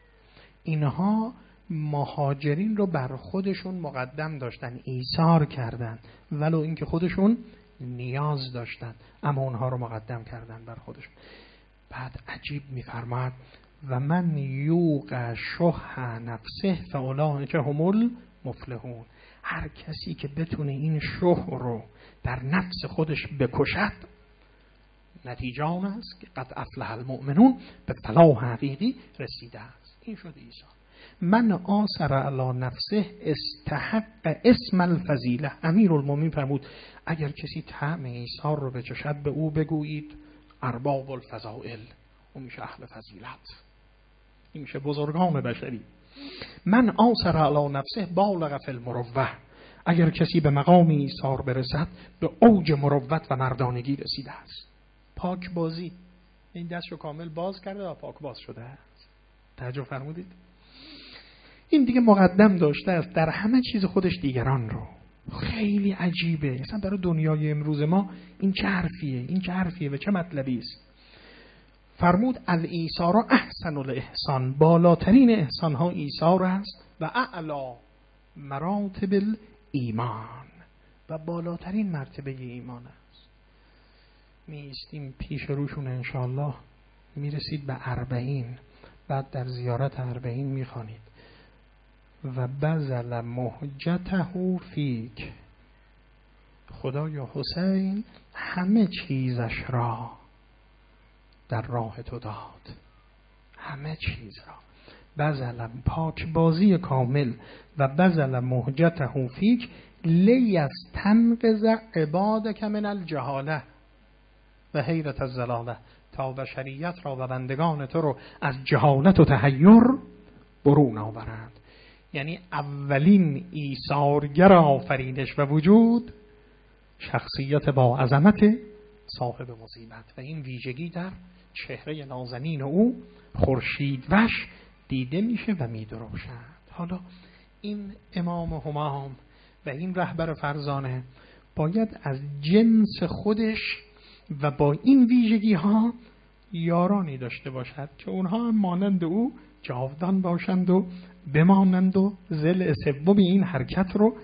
اینها مهاجرین رو بر خودشون مقدم داشتن، ایثار کردن، ولو اینکه خودشون نیاز داشتن اما اونها رو مقدم کردن بر خودشون. بعد عجیب میفرماد و من یوق شح نفسه فاولئک هم المفلحون، هر کسی که بتونه این شح رو در نفس خودش بکشد، نتیجه آن است که قد افلح المؤمنون، به فلاح حقیقی رسیده است. این شد عیسی. من آثر علی نفسه استحق اسم الفضیله. امیرالمومنین فرمود اگر کسی طعم ایثار رو بچشد به او بگویید ارباب الفضائل، اون میشه اهل فضیلت، این میشه بزرگان بشری. من آثر علی نفسه بالغ فی المروه، اگر کسی به مقام ایثار برسد به اوج مروت و مردانگی رسیده است. پاک بازی، این دستشو کامل باز کرده و پاک باز شده است. توجه فرمودید؟ این دیگه مقدم داشته است در همه چیز خودش دیگران رو. خیلی عجیبه اصلا برای دنیای امروز ما این چه حرفیه، این چه حرفیه و چه مطلبی است. فرمود الایثار احسن الاحسان، بالاترین احسان ها ایثار است و اعلی مراتب الایمان، و بالاترین مرتبه ایمان است. می ایستیم پیش روشون انشاءالله، می رسید به اربعین، بعد در زیارت اربعین می خوانید و بذل مهجته فیک، خدایا حسین همه چیزش را در راه تو داد، همه چیز را. بذل پاک بازی کامل و بذل مهجته فیک لی از تنقذ عبادک من الجهاله و حیرت الضلاله، تا بشریت را و بندگان تو رو از جهالت و تحیر برون آورند. یعنی اولین ایثارگر آفرینش و وجود شخصیت با عظمت صاحب مصیبت، و این ویژگی در چهره نازنین او خورشید وش دیده میشه و میدرخشد. حالا این امام همام و این رهبر فرزانه باید از جنس خودش و با این ویژگی ها یارانی داشته باشد که اونها هم مانند او جاودان باشند و بمانند و ضلع سوم این حرکت رو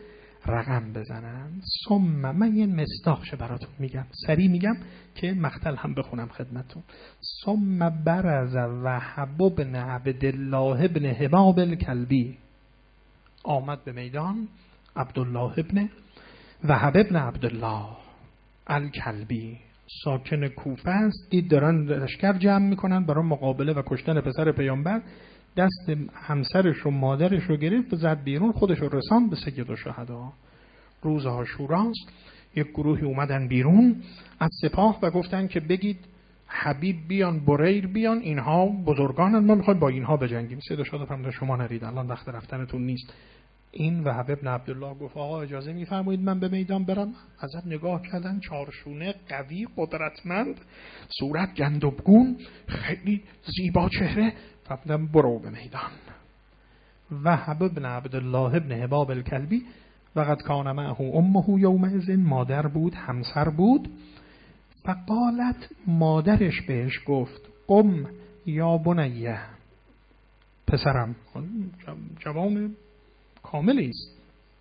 رقم بزنن. ثم من یه مصداقش براتون میگم، سریع میگم که مقتل هم بخونم خدمتون. ثم برز وهب بن عبدالله بن حباب الکلبی، آمد به میدان عبدالله ابن وهب ابن عبدالله الکلبی، ساکن کوفه است. دید دارن لشکر جمع میکنن برای مقابله و کشتن پسر پیامبر، دست همسرش و مادرش رو گرفت و زد بیرون، خودش رو رساند به سید الشهدا. روز عاشوراست، یک گروهی اومدن بیرون از سپاه و گفتن که بگید حبیب بیان، بریر بیان، اینها بزرگانن، ما میخوایم با اینها بجنگیم. سید الشهدا فرمودن شما نرید، الان وقت رفتنتون نیست. این وهب ابن عبدالله گفت آقا اجازه میفرمایید من به میدان برم؟ ازت نگاه کردن، چارشونه، قوی، قدرتمند، صورت گندبگون، خیلی زیبا چهره، فرمودن برو به میدان. وهب ابن عبدالله ابن حباب الکلبی وقد کان معه امه یومئذ، مادر بود، همسر بود. فقالت، مادرش بهش گفت قم یا بنیه، پسرم، جوان کاملی است.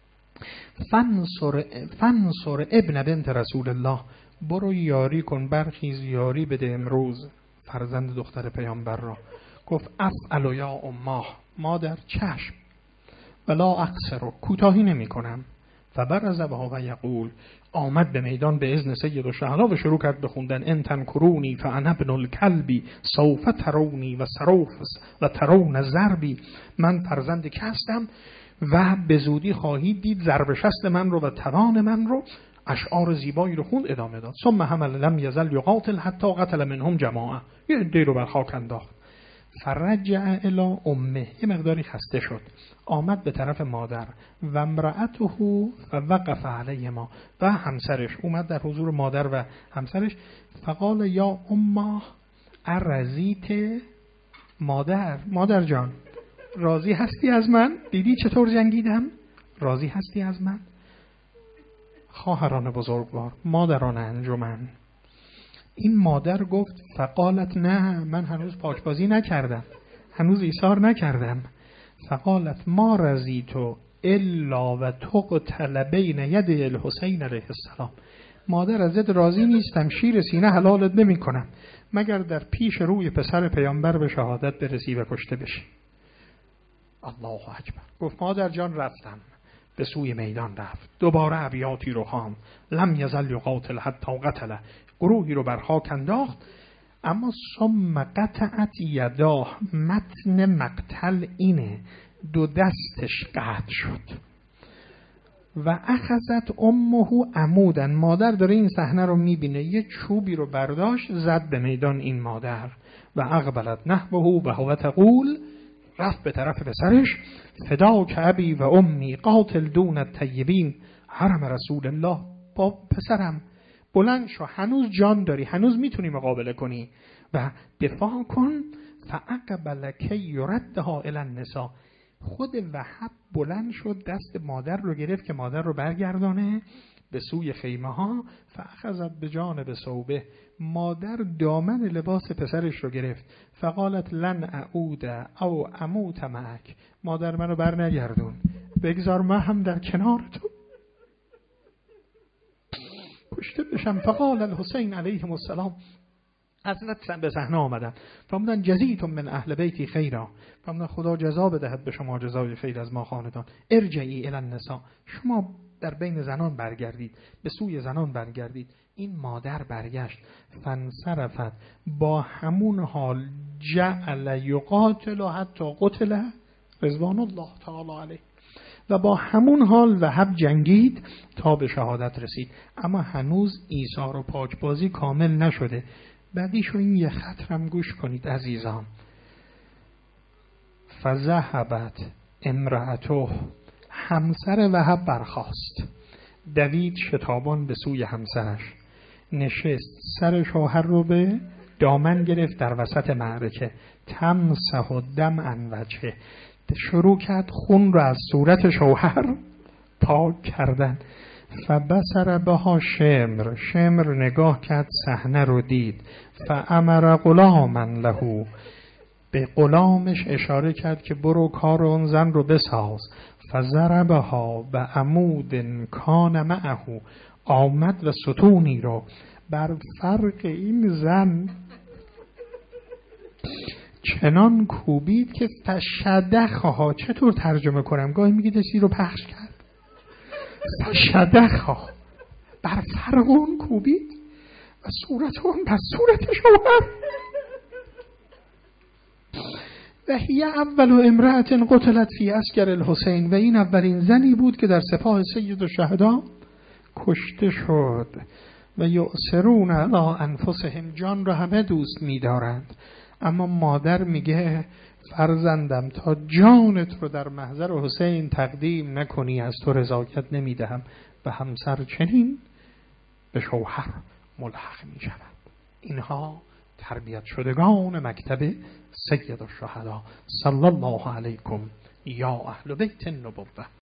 فنصر فنصر ابن بنت رسول الله، برو یاری کن، برخیز یاری بده امروز فرزند دختر پیامبر را. گفت افعل یا اماه، مادر چشم، ولا اقصر، کوتاهی نمی کنم. فبرز بها و یقول، آمد به میدان به اذن سید الشهدا و شروع کرد بخوندن ان تنکرونی فانا ابن الکلبی سوف ترونی و سروف و ترون ضربی، من فرزند که هستم و به زودی خواهید دید ضرب شست من رو و توان من رو. اشعار زیبایی رو خوند، ادامه داد. ثم حمل لم یزل یقاتل حتی قتل منهم جماعه، یه عده رو بر خاک انداخت. فرجع الی امه، یه مقداری خسته شد، آمد به طرف مادر. و امرأته فوقف علیهما، و همسرش اومد در حضور مادر و همسرش. فقال یا امه ارزیت، مادر، مادر جان راضی هستی از من؟ دیدی چطور جنگیدم؟ راضی هستی از من؟ خواهران بزرگوار، مادران انجمن، این مادر گفت فقالت نه، من هنوز پاکبازی نکردم، هنوز ایثار نکردم. فقالت ما رضیت الا و تقتل بین یدی الحسین علیه السلام، مادر ازت راضی نیستم، شیر سینه حلالت نمی کنم مگر در پیش روی پسر پیامبر به شهادت برسی و کشته بشی. الله اکبر. گفت مادر جان رفتم، به سوی میدان رفت، دوباره ابیاتی رو خواند. لم یزل یقاتل حتی قتله، گروهی رو بر خاک انداخت. اما ثم قطعت یداه، متن مقتل اینه، دو دستش قطع شد. و اخذت امه عمودن، مادر داره این صحنه رو میبینه، یه چوبی رو برداشت زد به میدان این مادر. و اقبلت نحوه و هو تقول، رفت به طرف پسرش. فداک ابی و امی قاتل دون الطیبین حرم رسول الله، با پسرم بلند شو، هنوز جان داری، هنوز میتونی مقابله کنی و دفاع کن. فاقبل کی یردها الی النساء، خود وهب بلند شد دست مادر رو گرفت که مادر رو برگردانه به سوی خیمه ها. فاخذت به جانب ثوبه، مادر دامن لباس پسرش رو گرفت. فقالت لن اعود او اموت معک، مادر منو بر نگردون، بگذار من هم در کنار تو کشته بشم. فقال الحسین علیه السلام، حضرت به صحنه آمدن، فرمودن جزیتم من اهل بیتی خیرا، فرمودن خدا جزا بدهد به شما جزای خیر از ما خاندان. ارجعی الی النساء، شما در بین زنان برگردید، به سوی زنان برگردید. این مادر برگشت. فانصرفت، با همون حال جعل یقاتل حتی قتل رضوان الله تعالی علیه، و با همون حال وهب جنگید تا به شهادت رسید. اما هنوز ایثار و پاکبازی کامل نشده. بعدیشو این یه خطرم گوش کنید عزیزان. فذهبت امرأته، همسر وهب برخاست، دوید شتابان به سوی همسرش، نشست، سر شوهر رو به دامن گرفت در وسط معرکه. تمسح دم عن وجهه، شروع کرد خون رو از صورت شوهر پاک کردن. فبصر بها شمر، شمر نگاه کرد، صحنه رو دید. فامر غلاما له، به غلامش اشاره کرد که برو کار اون زن رو بساز. فضربها به عمود کان معه، آمد و ستونی رو بر فرق این زن چنان کوبید که فشدخها. چطور ترجمه کنم؟ گاهی میگه دستی رو پخش کرد. فشدخها، بر فرق اون کوبید و صورت اون بر صورت شوهر. و هی اول امرأت قتلت فی اسکر الحسین، و این اولین زنی بود که در سپاه سید الشهدا کشته شد. و یؤثرون علی انفسهم، جان را همه دوست می‌دارند، اما مادر میگه فرزندم تا جانت رو در محضر حسین تقدیم نکنی از تو رضایت نمیدهم. و همسر چنین به شوهر ملحق می شود. اینها تربیت شدگان مکتب سید الشهدا. صلی الله علیکم یا اهل بیت النبوة.